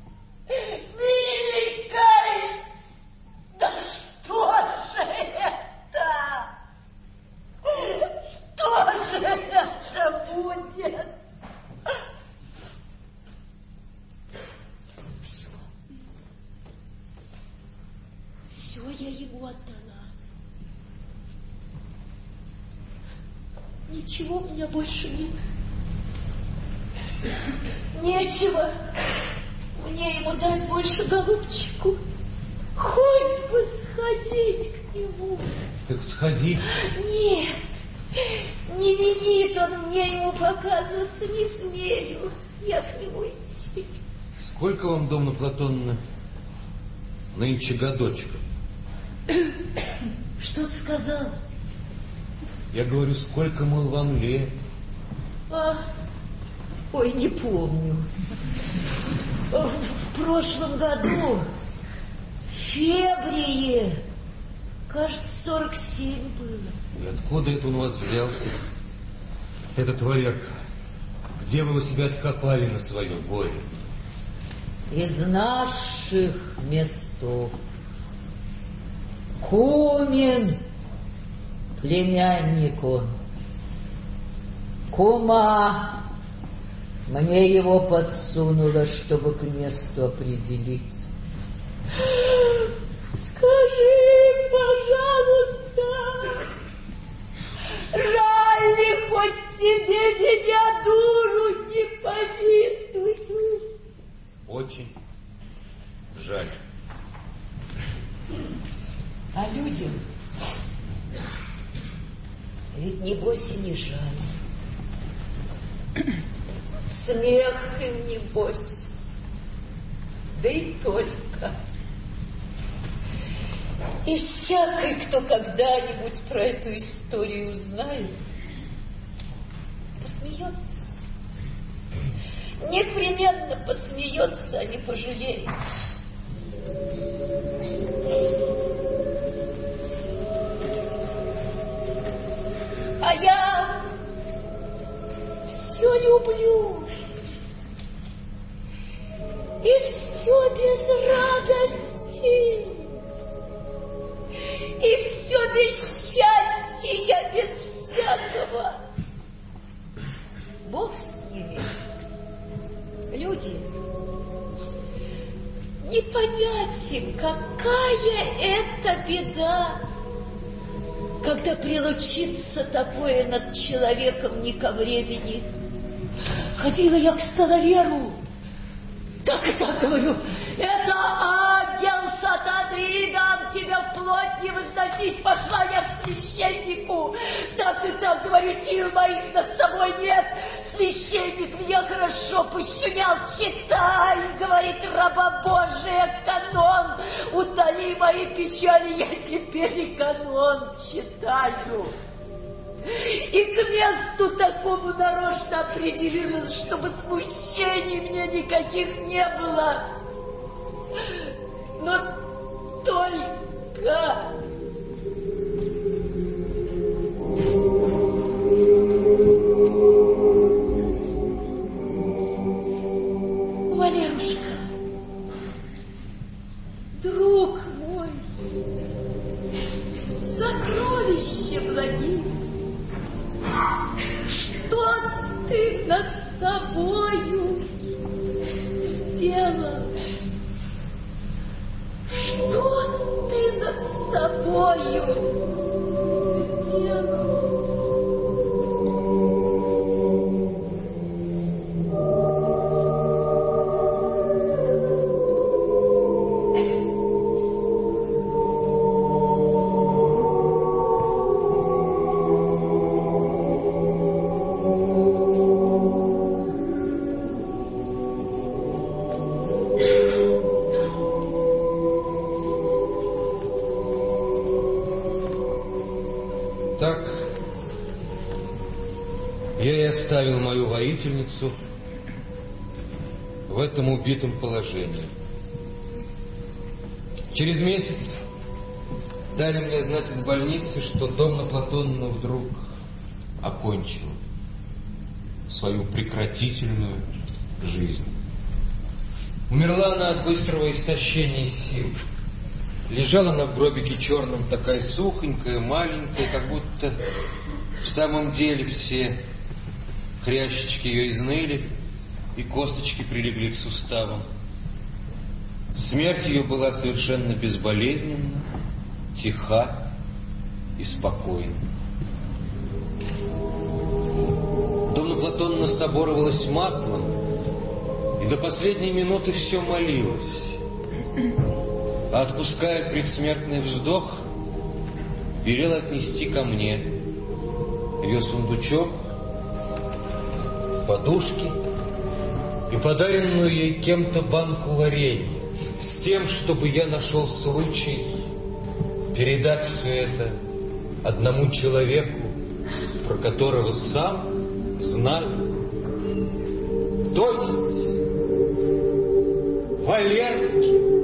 Миленькой! Да что же это? Что же это будет? Все. Все я ему отдала. Ничего у меня больше нет. Нечего мне ему дать больше, голубчику. Хоть бы сходить к нему. Так сходи. Нет, не велит он мне ему показываться, не смею я к нему идти. Сколько вам, Домна Платоновна, нынче годочка? Что ты сказал? Я говорю, сколько, мол, вам лет? А, ой, не помню. В прошлом году в феврале, кажется, сорок семь было. И откуда это он у вас взялся? Этот Валерка. Где вы его себя откопали на свое горе? Из наших местов. Кумин, племянник он. Кума мне его подсунула, чтобы к месту определиться. Скажи, пожалуйста, жаль ли хоть тебе меня, дуру, не повидую? Очень жаль. А людям ведь небось и не жаль. Смех им небось, да и только. И всякий, кто когда-нибудь про эту историю узнает, посмеется. Непременно посмеется, а не пожалеет. А я все люблю. И все без радости. И все без счастья, без всякого. Бог с ними. люди, не понять им, какая это беда, когда прилучится такое над человеком не ко времени. Ходила я к староверу, так и так говорю, это ангел сатаны, дам тебя вплоть не возносись, пошла я к священнику, так и так говорю, сил моих над собой нет, священник меня хорошо пощунял, читай, говорит, раба Божия, канон, утоли мои печали, я теперь и канон читаю. И к месту такому нарочно определилась, чтобы смущений мне никаких не было. Но только... Валерушка, друг мой, сокровище благих, что ты над собою сделал? Что ты над собою сделал? Я и оставил мою воительницу в этом убитом положении. Через месяц дали мне знать из больницы, что Домна Платоновна вдруг окончила свою прекратительную жизнь. Умерла она от быстрого истощения сил. Лежала на гробике черном, такая сухонькая, маленькая, как будто в самом деле все хрящички ее изныли, и косточки прилегли к суставам. Смерть ее была совершенно безболезненна, тиха и спокойна. Домна Платоновна соборовалась маслом и до последней минуты все молилась, а отпуская предсмертный вздох, велела отнести ко мне ее сундучок, подушки и подаренную ей кем-то банку варенья, с тем, чтобы я нашел случай передать все это одному человеку, про которого сам знаю, то есть Валерке.